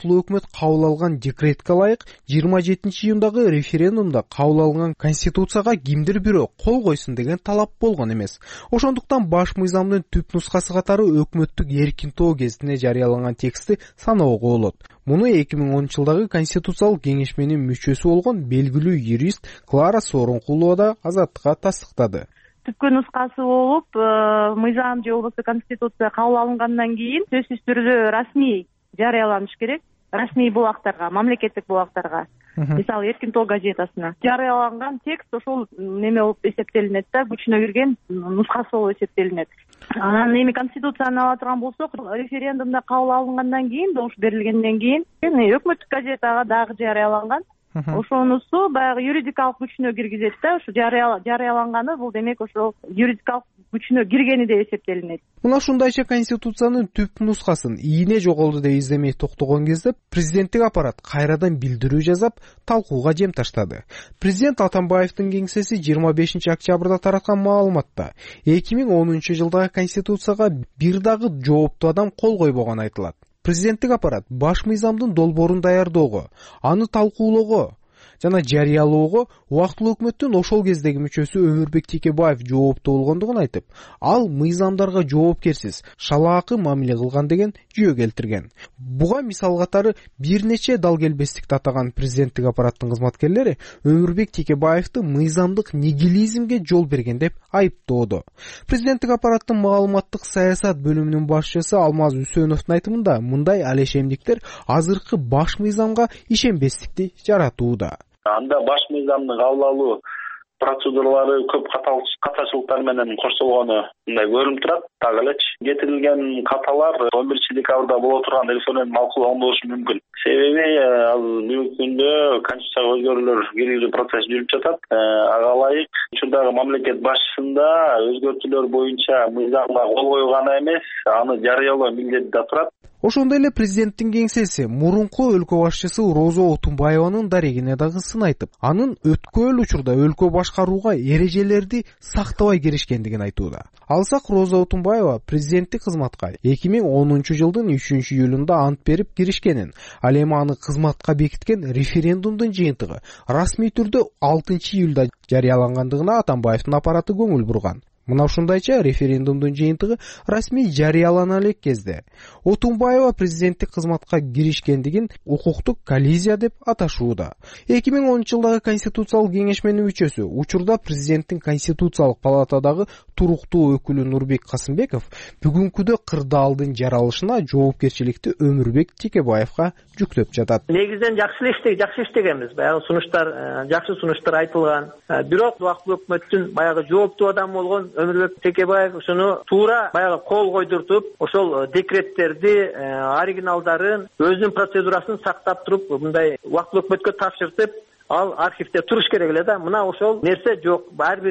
өкмөт кабыл алган декретке ылайык 27-июндагы референдумда кабыл алынган конституцияга кимдир бирөө кол койсун деген талап болгон эмес. Ошондуктан баш мыйзамдын түп нускасы катары өкмөттүк эркин тоо кезинде жарыяланган тексти саноого болот. Муну 2010-жылдагы конституциялык кеңешменин мүчөсү болгон белгилүү юрист Клара Сооронкулова да Азаттыкка тастыктады. Түпкү нускасы болуп, мыйзам же болбосо конституция кабыл алынгандан кийин сөзсүз түрдө расмий жарыяланыш керек. Расмий булактарга, мамлекеттик булактарга. Мисалы, эркин тоо газетасына жарыяланган текст ошол неме болуп эсептелинет да, күчүнө кирген нускасы болуп эсептелинет. Анан эми конституцияны ала турган болсок, референдумда кабыл алынгандан кийин, добуш берилгенден кийин өкмөттүк газетага дагы жарыяланган. Ошонусу баягы юридикалык күчүнө киргизет да, ошо жарыяланганы бул демек ошол юридикалык күчүнө киргени деп эсептелинет. Мына ушундайча конституциянын түп нускасын ийне жоголду деп издемей токтогон кезде президенттик аппарат кайрадан билдирүү жасап, талкууга жем таштады. Президент Атамбаевдин кеңсеси 25-октябрда тараткан маалыматта 2010-жылдагы конституцияга бир дагы жооптуу адам кол койбогон айтылат. Президенттик аппарат баш мыйзамдын долбоорун даярдоого, аны талкуулоого жана жарыялоого убактылуу өкмөттүн ошол кездеги мүчөсү Өмүрбек Текебаев жооптуу болгондугун айтып, ал мыйзамдарга жоопкерсиз, шалаакы мамиле кылган деген жүйө келтирген. Буга мисал катары бир нече далгелбестикти атаган президенттик аппараттын кызматкерлери Өмүрбек Текебаевди мыйзамдык нигилизмге жол берген деп айыптоодо. Президенттик аппараттын маалыматтык саясат бөлүмүнүн башчысы Алмаз Үсөновдун айтымында мындай алешемдиктер азыркы баш мыйзамга ишенбестикти жаратууда. Анда баш мыйзамдын кабыл алуу процедуралары көп катачылыктар менен коршолгону мындай көрүнүп турат. Так элечи кетирилген каталар 11-декабрда боло турган референдум макулданган болушу мүмкүн. Себеби азыр бүгүнкү күндө конституцияга өзгөрүүлөр киргизүү процесси жүрүп жатат. Ага ылайык учурдагы мамлекет башчысында өзгөртүүлөр боюнча мыйзамга кол коюу гана эмес, аны жарыялоо милдети да турат. Ошондой эле президенттин кеңсеси мурунку өлкө башчысы Роза Отунбаеванын дарегине дагы сын айтып, анын өткөн учурда өлкө башкарууга эрежелерди сактабай киришкендигин айтууда. Алсак, Роза Отунбаева президенттик кызматка 2010-жылдын 3-июлунда ант берип киришкенин, ал эми аны кызматка бекиткен референдумдун жыйынтыгы расмий түрдө 6-июлда жарыялангандыгына Атамбаевдин аппараты көңүл бурган. Мына ушундайча референдумдун жыйынтыгы расмий жарыялана элек кезде Отунбаева президенттик кызматка киришкендигин укуктук коллизия деп аташууда. 2010-жылдагы конституциялык кеңешменин мүчөсү, учурда президенттин конституциялык палатадагы туруктуу өкүлү Нурбек Касымбеков бүгүнкүдө кырдаалдын жаралышына жоопкерчиликти Өмүрбек Текебаевга жүктөп жатат. Негизинен жакшы иштегенбиз. Баягы сунуштар, жакшы сунуштар айтылган. Бирок убактылуу өкмөттүн баягы жооптуу адамы болгон Өмүрбек Текебаев ушуну туура баягы кол койдуртуп, ошол декреттерди, оригиналдарын, өзүнүн процедурасын сактап туруп, мындай убактылуу өкмөткө тапшыртып, ал архивде туруш керек эле да. Мына ошол нерсе жок.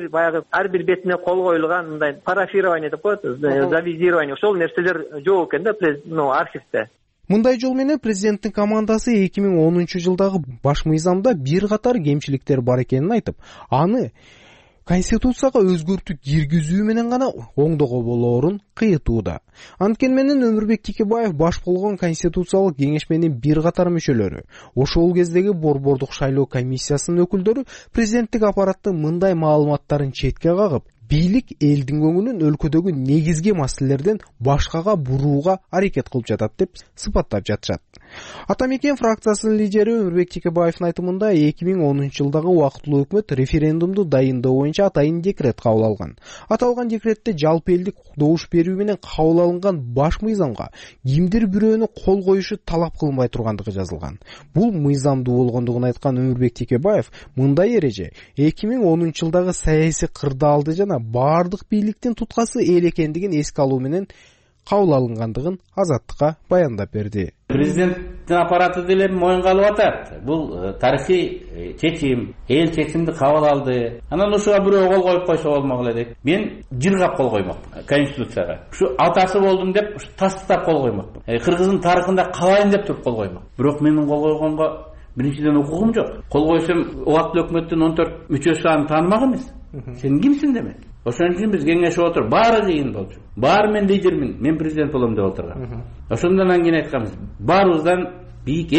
Ар бир бетине кол коюлган мындай парафирование деп коет, завизирование. Ошол нерселер жок экен да, архивде. Мындай жол менен президенттин командасы 2010-жылдагы баш мыйзамда бир катар кемчиликтер бар экенин айтып, аны конституцияга өзгөртүү киргизүү менен гана оңдого болоорун кыйтууда. Анткени менен Өмүрбек Текебаев баш болгон конституциялык кеңешменин бир катар мүчөлөрү, ошол кездеги борбордук шайлоо комиссиясынын өкүлдөрү президенттик аппараттын мындай маалыматтарын четке кагып, бийлик элдин көңүлүн өлкөдөгү негизги маселелерден башкага бурууга аракет кылып жатат деп сыпаттап жатышат. Атамекен фракциясынын лидери Өмүрбек Текебаевдин айтымында 2010-жылдагы убактылуу өкмөт референдумду дайындоо боюнча атайын декрет кабыл алган. Аталган декретте жалпы элдик добуш берүү менен кабыл алынган баш мыйзамга кимдир бирөөнү кол коюшу талап кылынбай тургандыгы жазылган. Бул мыйзамдуу болгондугун айткан Өмүрбек Текебаев мындай эреже 2010-жылдагы саясий кырдаалды жана баардык бийликтин туткасы эл экендигин эске алуу менен кабыл алынгандыгын Азаттыкка баяндап берди. Президенттин аппараты деле моюнга алып атат. Бул тарыхый чечим, эл чечимди кабыл алды. Анан ушуга бирөө кол коюп койсо болмок эле деп. Мен жыргап кол коймокмун конституцияга. Ушу атасы болдум деп тастап кол коймокмун. Кыргыздын тарыхында калайын деп туруп кол коймок. Бирок менин кол койгонго биринчиден укугум жок. Кол койсом убактылуу өкмөттүн 14 мүчөсү аны таанымак эмес. Сен кимсиң деме. Ошон үчүн биз кеңешип отуруп, баары кыйын болчу. Баары мен лидермин, мен президент болом деп отургам. Ошондон кийин айтканбыз, баарыбыздан бийик эл.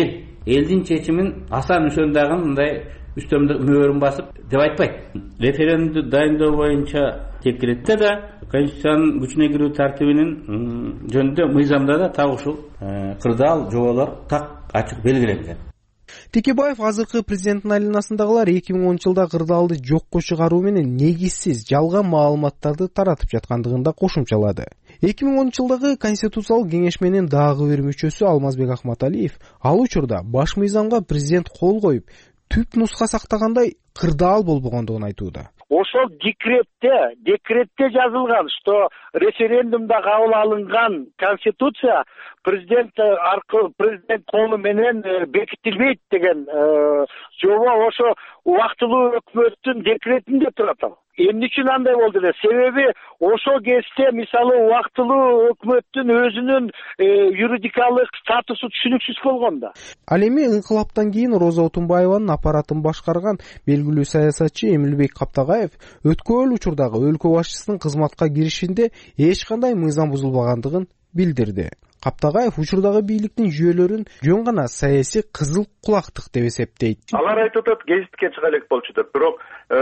элдин чечимин асан ошон дагы мындай үстөмдүк мөөрүн басып деп айтпайт. Референдумду дайындоо боюнча тепкиретте да Конституциянын күчүнө кирүү тартибинин жөнүндө мыйзамда да так ушул кырдаал жоболор так ачык белгиленген. Текебаев азыркы президенттин айланасындагылар 2010-жылда кырдаалды жокко чыгаруу менен негизсиз жалган маалыматтарды таратып жаткандыгын да кошумчалады. 2010-жылдагы Конституциялык кеңеш менен дагы бир мүчөсү Алмазбек Ахматалиев ал учурда баш мыйзамга президент кол коюп, түп нуска сактагандай кырдаал болбогондугун айтууда. Ошол декретте жазылган, что референдумда кабыл алынган конституция президент колу менен бекитилбейт деген жобо ошо убактылуу өкмөттүн декретинде турат. Эмне үчүн андай болду эле? Себеби ошол кезде мисалы убактылуу өкмөттүн өзүнүн юридикалык статусу түшүнүксүз болгон да. Ал эми инкылаптан кийин Роза Отунбаеванын аппаратын башкарган белгилүү саясатчы Эмилбек Каптагаев өткөн учурдагы өлкө башчысынын кызматка киришинде эч кандай мыйзам бузулбагандыгын билдирди. Каптагаев учурдагы бийликтин жүйөлөрүн жөн гана саясий кызыл кулактык деп эсептейт. Алар айтып атат, гезитке чыга элек болчу деп. Бирок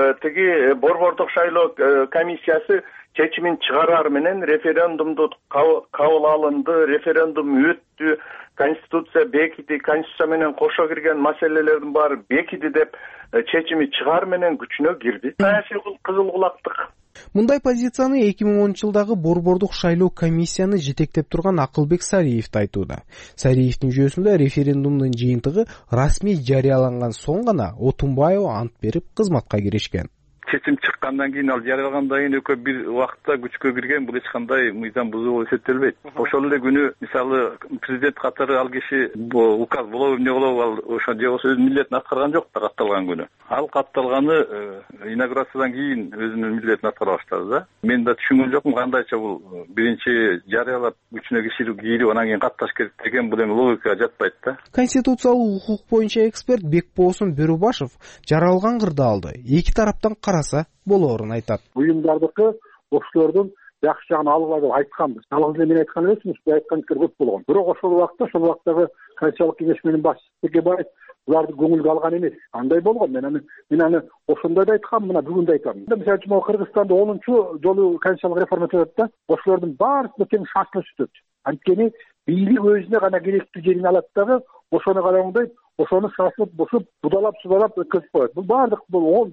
тиги борбордук шайлоо комиссиясы чечимин чыгарар менен референдумду кабыл алынды, референдум өттү, конституция бекиди, конституция менен кошо кирген маселелердин баары бекиди деп чечими чыгаар менен күчүнө кирди. Саясий кызыл кулактык. Мындай позицияны 2010-жылдагы борбордук шайлоо комиссияны жетектеп турган Акылбек Сариев да айтууда. Сариевдин жүйөсүндө референдумдун жыйынтыгы расмий жарыяланган соң гана Отунбаева ант берип кызматка киришкен. Чечим чыккандан кийин ал жарыялагандан кийин экөө бир убакытта күчкө кирген, бул эч кандай мыйзам бузуу болуп эсептелбейт. Ошол эле күнү мисалы президент катары ал киши указ болобу эмне болобу ал ошо же болсо өзүнүн милдетин аткарган жок да катталган күнү. Ал катталганы инаугурациядан кийин өзүнүн милдетин аткара баштады да. Мен да түшүнгөн жокмун кандайча бул биринчи жарыялап күчүнө кирип анан кийин катташ керек деген бул эми логикага жатпайт да. Конституциялык укук боюнча эксперт Бекболсун Бөрүбашев жаралган кырдаалды эки тараптан караса болоорун айтат. Буюмдардыкы ошолордун жакшы жагын алгыла деп айтканбыз. Жалгыз эле мен айткан эмесмин, айткандар көп болгон. Бирок ошол убактагы Конституциялык кеңеш менен башчысы Текебаев буларды көңүлгө алган эмес. Андай болгон. Мен аны ошондой да айткам, мына бүгүн да айтам. Мисалы үчүн Кыргызстанда 10-чу жолу конституциялык реформа өтөт да, ошолордун баарысына тең шартлаш өтөт. Анткени бийлик өзүнө гана керектүү жерин алат дагы, ошону карагандай ошону шашылып бушуп будалап өткөзүп коет. Бул бардык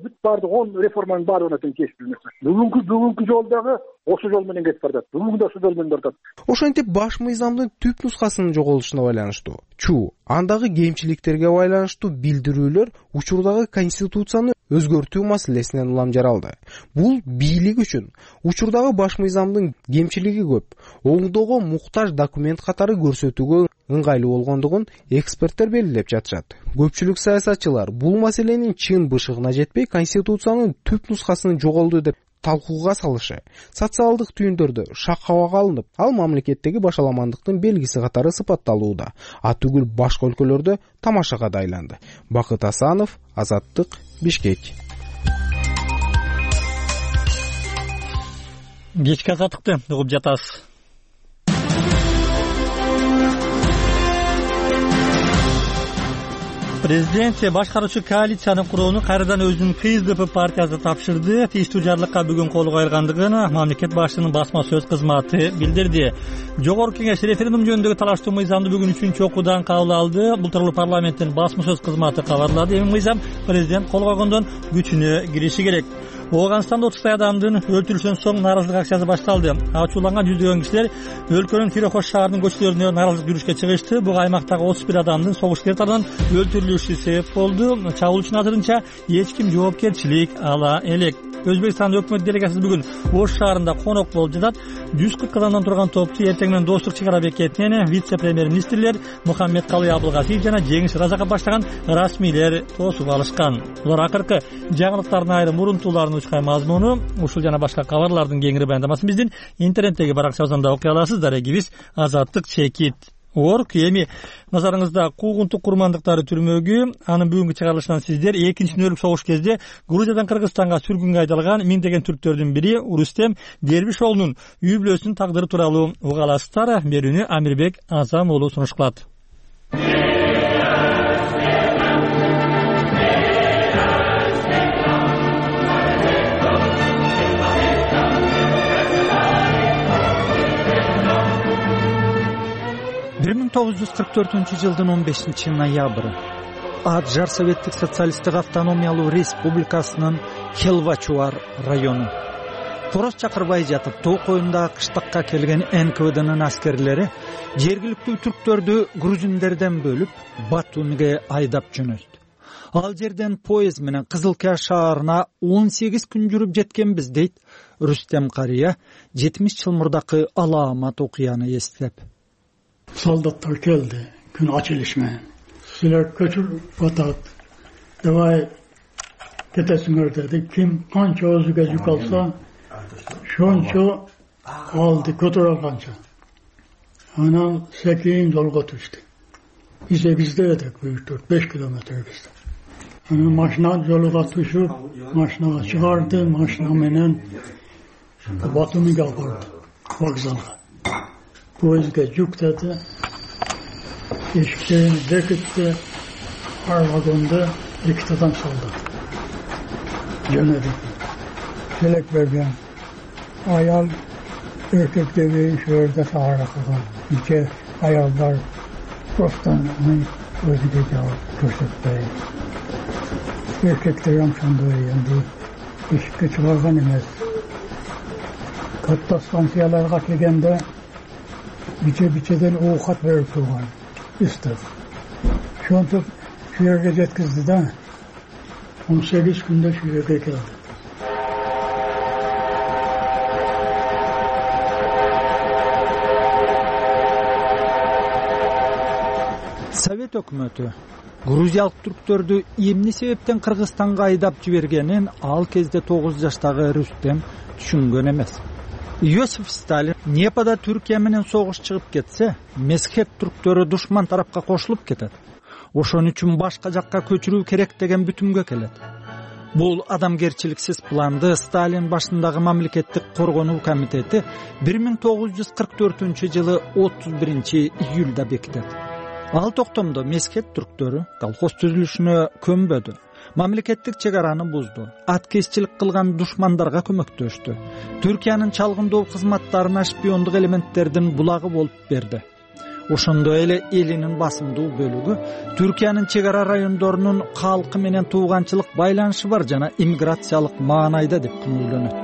10 реформанын баардыгына тең кешип жүрмөк. Бүгүнкү жолдагы ошол жол менен кетип барат. Бүгүнкү ошол жол менен барат. Ошентип баш мыйзамдын түп нускасынын жоголушуна байланыштуу андагы кемчиликтерге байланыштуу билдирүүлөр учурдагы конституцияны өзгөртүү маселесинен улам жаралды. Бул бийлик үчүн учурдагы баш мыйзамдын кемчилиги көп, оңдоого муктаж документ катары көрсөтүүгө ыңгайлуу болгондугун эксперттер белгилеп жатышат. Көпчүлүк саясатчылар бул маселенин чын бышыгына жетпей конституциянын түп нускасын жоголду деп талкууга салышы социалдык түйүндөрдө шак абага алынып, ал мамлекеттеги башаламандыктын белгиси катары сыпатталууда, түгүл башка өлкөлөрдө тамашага да айланды. Бакыт Асанов, Азаттык, Бишкек. Кечки Азаттыкты угуп жатасыз. Президент башкаруучу коалицияны курууну кайрадан өзүнүн КСДП партиясы тапшырды. Тийиштүү жарлыкка бүгүн кол койулгандыгын мамлекет башчысынын басма сөз кызматы билдирди. Жогорку кеңеш референдум жөнүндөгү талаштуу мыйзамды бүгүн 3-чү окуудан кабыл алды. Бул тууралуу парламенттин басма сөз кызматы кабарлады. Эми мыйзам президент кол койгондон күчүнө кириши керек. Ооганстанда 30 адамдын өлтүрүлүшүнөн соң нааразылык акциясы башталды. Ачууланган жүздөгөн кишилер өлкөнүн Фирохош шаарынын көчөлөрүнө нааразылык жүрүшкө чыгышты. Буга аймактагы 31 адамдын согушкер тарабынан өлтүрүлүшү себеп болду. Чагылуучунун азырынча эч ким жоопкерчилик ала элек. Өзбекстан өкмөт делегациясы бүгүн Ош шаарында конок болуп жатат. 140 адамдан турган топту эртең менен Достук чек ара бекетинен вице-премьер-министрлер Мухаммед Калый Абылгазиев жана Жеңиш Разаков баштаган расмийлер тосуп алышкан. Булар акыркы жаңылыктардын айрым урунтууларын учкай мазмуну, ушул жана башка кабарлардын кеңири баяндамасын биздин интернеттеги баракчабыздан окуй аласыз. Дарегибиз Азаттык чекит. Эми назарыңызда куугунтук курмандыктары түрмөгү, анын бүгүнкү чыгарылышынан сиздер 2-дүнөлүк согуш кезде Грузиядан Кыргызстанга сүргүнгө айдалган миңдеген түрктөрдүн бири Рустем Дербишоглунун үй бүлөсүнүн тагдыры тууралуу уга аласыздар. Берүүнү Амирбек Азам уулу сунуш кылат. 1944 жылдын 15 ноябры Ад Жар Советтик социалисттик автономиялуу республикасынын Хелвачуар району. Короз чакырбай жатып, тоо коюндагы кыштыкка келген НКВДнын аскерлери жергиликтүү түрктөрдү грузиндерден бөлүп, Батумиге айдап жөнөлтү. Ал жерден поезд менен Кызылкия шаарына 18 күн жүрүп жеткенбиз, дейт Рустем Кария 70 жыл мурдакы алаамат окуяны эстеп. Солдаттар келди, күн ачылыш менен. Силер көчүрүп атат. Давай кетесиңер деди. Ким канча өзүгө жүк алса, шончо алды көтөрө алганча. Анан секин жолго түштү. Биз эгизде эдик, 4-5 километр эгизде. Анан машина жолуга түшүп, машинага чыгарды, машина менен Батумиге барды, вокзалга. Поездге жүктөдү. Эшиктерин бекитти, ар вагонда 2 адам солдат. Жөнөдү. Желек берген. Аял эркектери шөрдө саара кылган. Иче аялдар просто өзүгө жауап көрсөтпөй. Эркектер ошондой энди эшикке чыгарган эмес. Катта станцияларга келгенде бичеден оокат берип турган. İstek. Şontup şu yerge jetkizdi da 18 günde şu yerge geldi. Совет өкмөтү грузиялык түрктөрдү эмне себептен Кыргызстанга айдап жибергенин ал кезде 9 жаштагы Рустем түшүнгөн эмес. Иосиф Сталин Непада Түркия менен согуш чыгып кетсе, Месхет түрктөрү душман тарапка кошулуп кетет. Ошон үчүн башка жакка көчүрүү керек деген бүтүмгө келет. Бул адамгерчиликсиз планды Сталин башындагы мамлекеттик коргонуу комитети 1944 жылы 31 июлда бекитет. Ал токтомдо Месхет түрктөрү колхоз түзүлүшүнө көнбөдү. Мамлекеттик чегараны бузду. Аткезчилик кылган душмандарга көмөктөштү. Түркиянын чалгындоо кызматтарына шпиондук элементтердин булагы болуп берди. Ошондой эле элинин басымдуу бөлүгү Түркиянын чегара райондорунун калкы менен тууганчылык байланышы бар жана иммиграциялык маанайда деп күнөөлөнөт.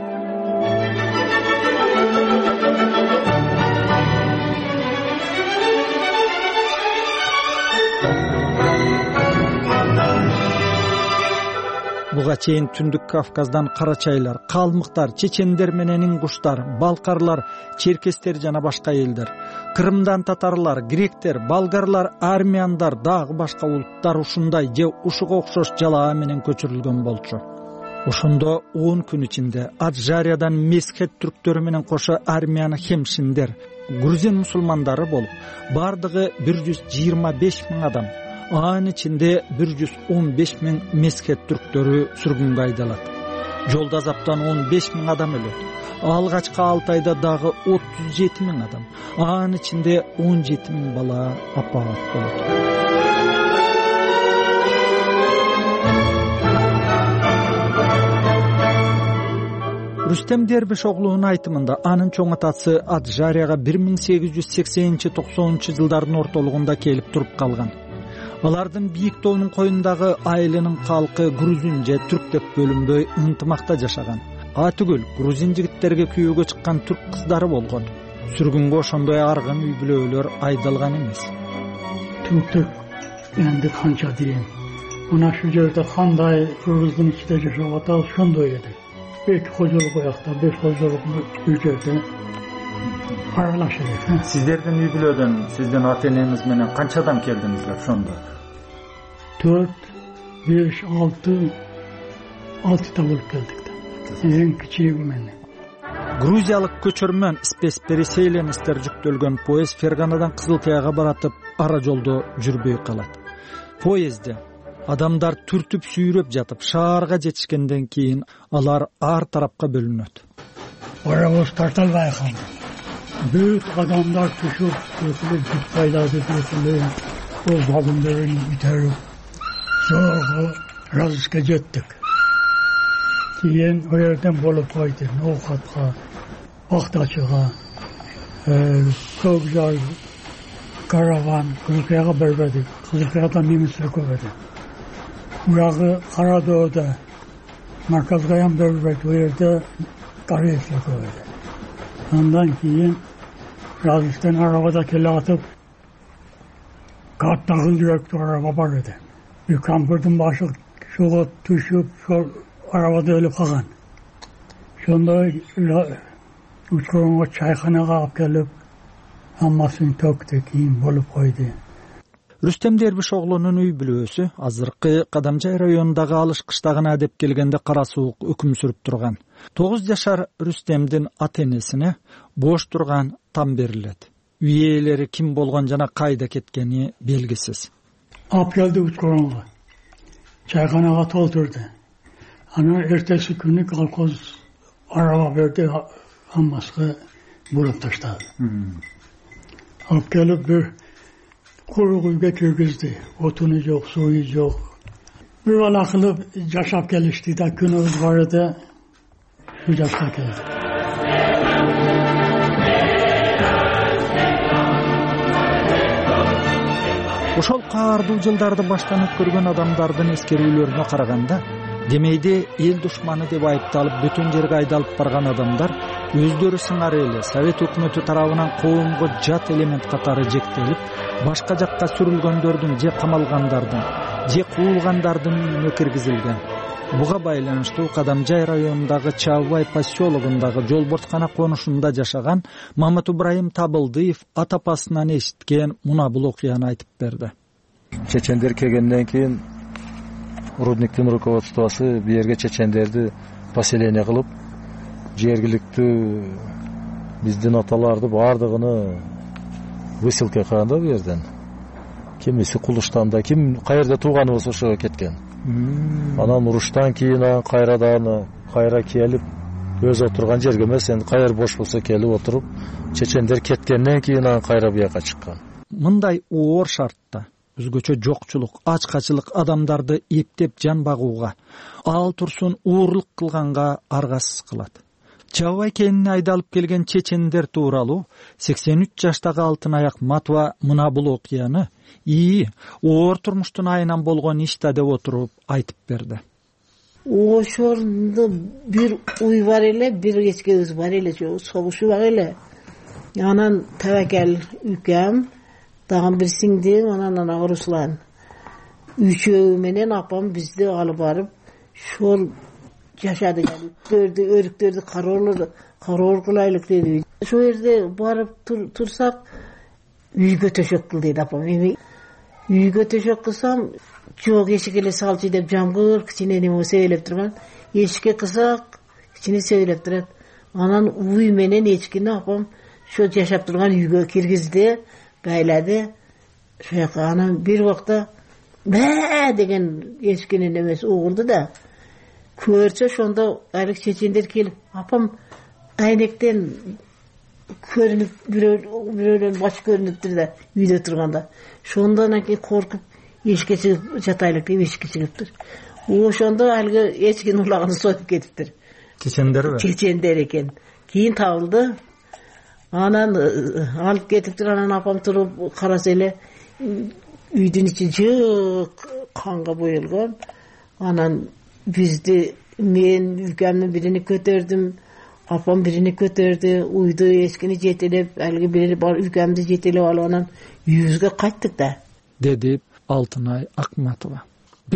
Буга чейин Түндүк Кавказдан карачайлар, калмыктар, чечендер менен ингуштар, балкарлар, черкестер жана башка элдер, Кырымдан татарлар, гректер, болгарлар, армяндар, дагы башка улуттар ушундай же ушуга окшош жалаа менен көчүрүлгөн болчу. Ошондо 10 күн ичинде Аджариядан Месхет түрктөрү менен кошо армяны хемшиндер, грузин мусулмандары болуп, бардыгы 125 000 адам. Анын ичинде 115 000 Месхет түрктөрү сүргүнгө айдалат. Жолда азаптан 15 000 адам өлөт. Алгачкы 6 айда дагы 37 000 адам. Анын ичинде 17 000 бала апаат болот. Рустем Дербиш оглунун айтымында анын чоң атасы Аджарияга 1880-90 жылдардын ортолугунда келип туруп калган. Алардын бийик тоонун коюндагы айылынын калкы грузин же түрк деп бөлүнбөй ынтымакта жашаган. Атүгүл грузин жигиттерге күйөөгө чыккан түрк кыздары болгон. Сүргүнгө ошондой аргын үй бүлөлөр айдалган эмес. Түрктөр энди канча дейин. Мына шу жерде кандай кыргыздын ичинде жашап атабыз ошондой эле. 5 кожолук аякта, 5 кожолук үй жерде аралашат. Сиздердин үй бүлөдөн, сиздин ата энеңиз менен канча адам келдиңиздер ошондо? 4, 5, 6 болуп келдик да. Эң кичиги менен. Грузиялык көчөрмөн спец переселенецтер жүктөлгөн поезд Ферганадан Кызылкияга баратып, ара жолдо жүрбөй калат. Поездде адамдар түртүп сүйрөп жатып, шаарга жетишкенден кийин алар ар тарапка бөлүнөт. Барабыз тарталбай калды. Büyük adamlar düşüp, dökülüp, payladı dökülüp, o vagınların biterip, sonra Razısk'a gittik. Keyin o yerden bolup koydum, Nohut'a, Aktaşı'ya, Kövcar, Karavan, Kızılkaya'ya berberdik. Kızılkaya'dan minibüsler koyardı. Urağı Karadağ'da, Markazkayan berberdik. O yerde Karayesler koyardı. Ondan keyin Razis'ten arabada kelle atıp kattağın direktör araba var idi. Bir kampırdım başı şoğa düşüp şu arabada ölüp kalgan. Şonda uçkurunga çayxanaga alıp gelip hammasını töktü keyin bolup koydu. Rüstem Derбишоглунун үй бүлөсү азыркы Кадамжай районундагы алыш кыштагына деп келгенде кара суук өкүм сүрүп турган. 9 жашар Рүстемдин ата-энесине бош турган там берилет. Үй ээлери ким болгон жана кайда кеткени белгисиз. Алып келди учкуранга. Чайханага толтурду. Анан эртеси күнү колхоз арaba берди, хаммаска буруп таштады. Алып келип бир quruq uyga kirgizdi. Otunu yok, suyu yok. Bir vala kılıp yaşap gelişti de günümüz vardı. Şu yaşta geldi. Ошол каардуу жылдарды баштан өткөргөн адамдардын эскерүүлөрүнө караганда, демейде эл душманы деп айыпталып бүтүн жерге айдалып барган адамдар өздөрү сыңар эле Совет өкмөтү тарабынан коомго жат элемент катары жектелип, башка жакка сүрүлгөндөрдүн же камалгандардын, же куулгандардын үйүнө киргизилген. Буга байланыштуу Кадамжай районундагы Чавбай поселогундагы Жолборткана конушунда жашаган Мамат Ибраим Табылдыев ата-апасынан эшиткен мына бул окуяны айтып берди. Чечендер келгенден кийин рудниктин руководствосу бу жерге чечендерди поселение кылып, жергиликтүү биздин аталарды бардыгыны выселка кылганда бу жерден. Кимиси Кулуштанда, ким каерде тууганы болсо ошого кеткен. Анан уруштан кийин кайра келип, өз отурган жерге эмес, эми кайер бош болсо келип отуруп, чечендер кеткенден кийин кайра буяка чыккан. Мындай оор шартта өзгөчө жокчулук, ачкачылык адамдарды эптеп жан багууга, ал турсун уурлук кылганга аргасыз кылат. Чавбай кенине айдалып келген чечендер тууралуу 83 жаштагы алтын аяк Матва мына бул окуяны оор турмуштун айынан болгон иште деп отуруп айтып берди. Ошондо бир уй бар эле, бир кечкебиз бар эле, согушу бар эле. Анан Табакел үкем, дагы бир сиңдим, анан Руслан. Үчөө менен апам бизди алып барып, шол жашады келип, өрүктөрдү кароор кылайлык деди. Ошол жерде барып турсак, үйгө төшөк кыл деди апам. Эми үйгө төшөк кылсам, жок эшикке эле салчы деп жамгыр кичине неме себелеп турган. Эшикке кылсак, кичине себелеп турат. Анан уй менен эчкини апам ошо жашап турган үйгө киргизди, байлады. Ошояка анан бир убакта баа деген эчкинин эмеси угулду да. Көрсө ошондо айрык чечендер келип, апам айнектен көрүнүп, бирөөнүн башы көрүнүптүр да үйдө турганда. Ошондон кийин коркуп эшикке чыгып жатайлык деп эшикке чыгыптыр. Ошондо алгы эчкинин улагын союп кетиптир. Чечендерби? Чечендер экен. Кийин табылды. Анан алып кетиптир. Анан апам туруп караса эле үйдүн ичи жык канга боелгон. Анан бизди мен үкемдин бирини көтөрдүм, апам бирини көтөрдү, уйду эчкини жетелеп, алги бири бар үкемди жетелеп алып анан үйүбүзгө кайттык да, деди Алтынай Акматова.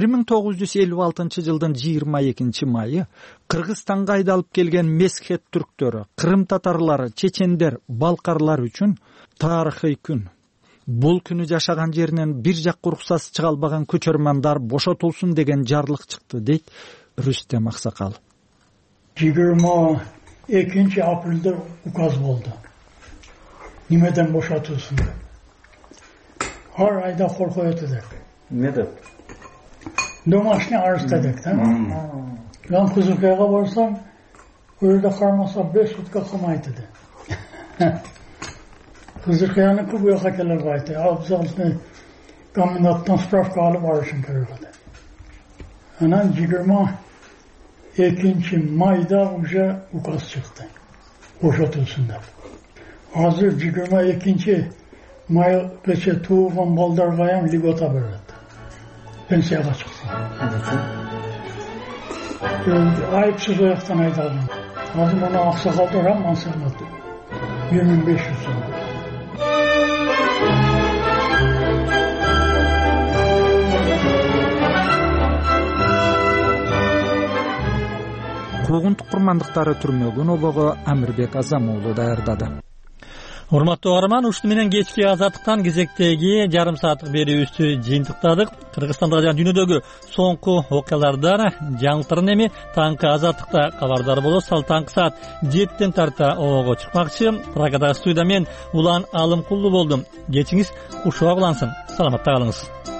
1956 жылдын 22 майы Кыргызстанга айдалып келген Месхет түрктөрү, Кырым татарлары, чечендер, балкарлар үчүн тарыхый күн. Бул күнү жашаган жеринен бир жакка уруксаты чыга албаган көчөрмандар бошотулсун деген жарлык чыкты, дейт Рүстем Аксакал. 22 апрелде указ болду. Немеден бошотулсун деп. Ар айда коркуп деп. Не деп? Домашний арест деп, да? Мен Кызылкаяга барсам, өрдө кармаса 5 сутка камайды деп. Кызылкаяны bu yoka келер байды. Абзалны комендантtan справка алып барышын керек еді. Анан 22 майда уже указ чыкты. Бошотулсун деп. Азыр 22 майгыча тууган балдарга льгота берет. Пенсияга чыкса. Айыпсыз ояктан айталган. Азыр муну аксакалдар мансанат 1500 сом. куугунтук курмандыктары түрмөгүн обого Амирбек Азамуулу даярдады. Урматтуу угарман, ушуну менен кечки азаттыктан кезектеги жарым сааттык берүүбүздү жыйынтыктадык. Кыргызстандагы жана дүйнөдөгү соңку окуялардан жаңылыктарын эми таңкы азаттыкта кабардар болосуз. Ал таңкы саат 7-тен тарта обого чыкмакчы. Прагадагы студияда мен Улан Алымкулду болдум. Кечиңиз кушуак улансын. Саламатта калыңыз.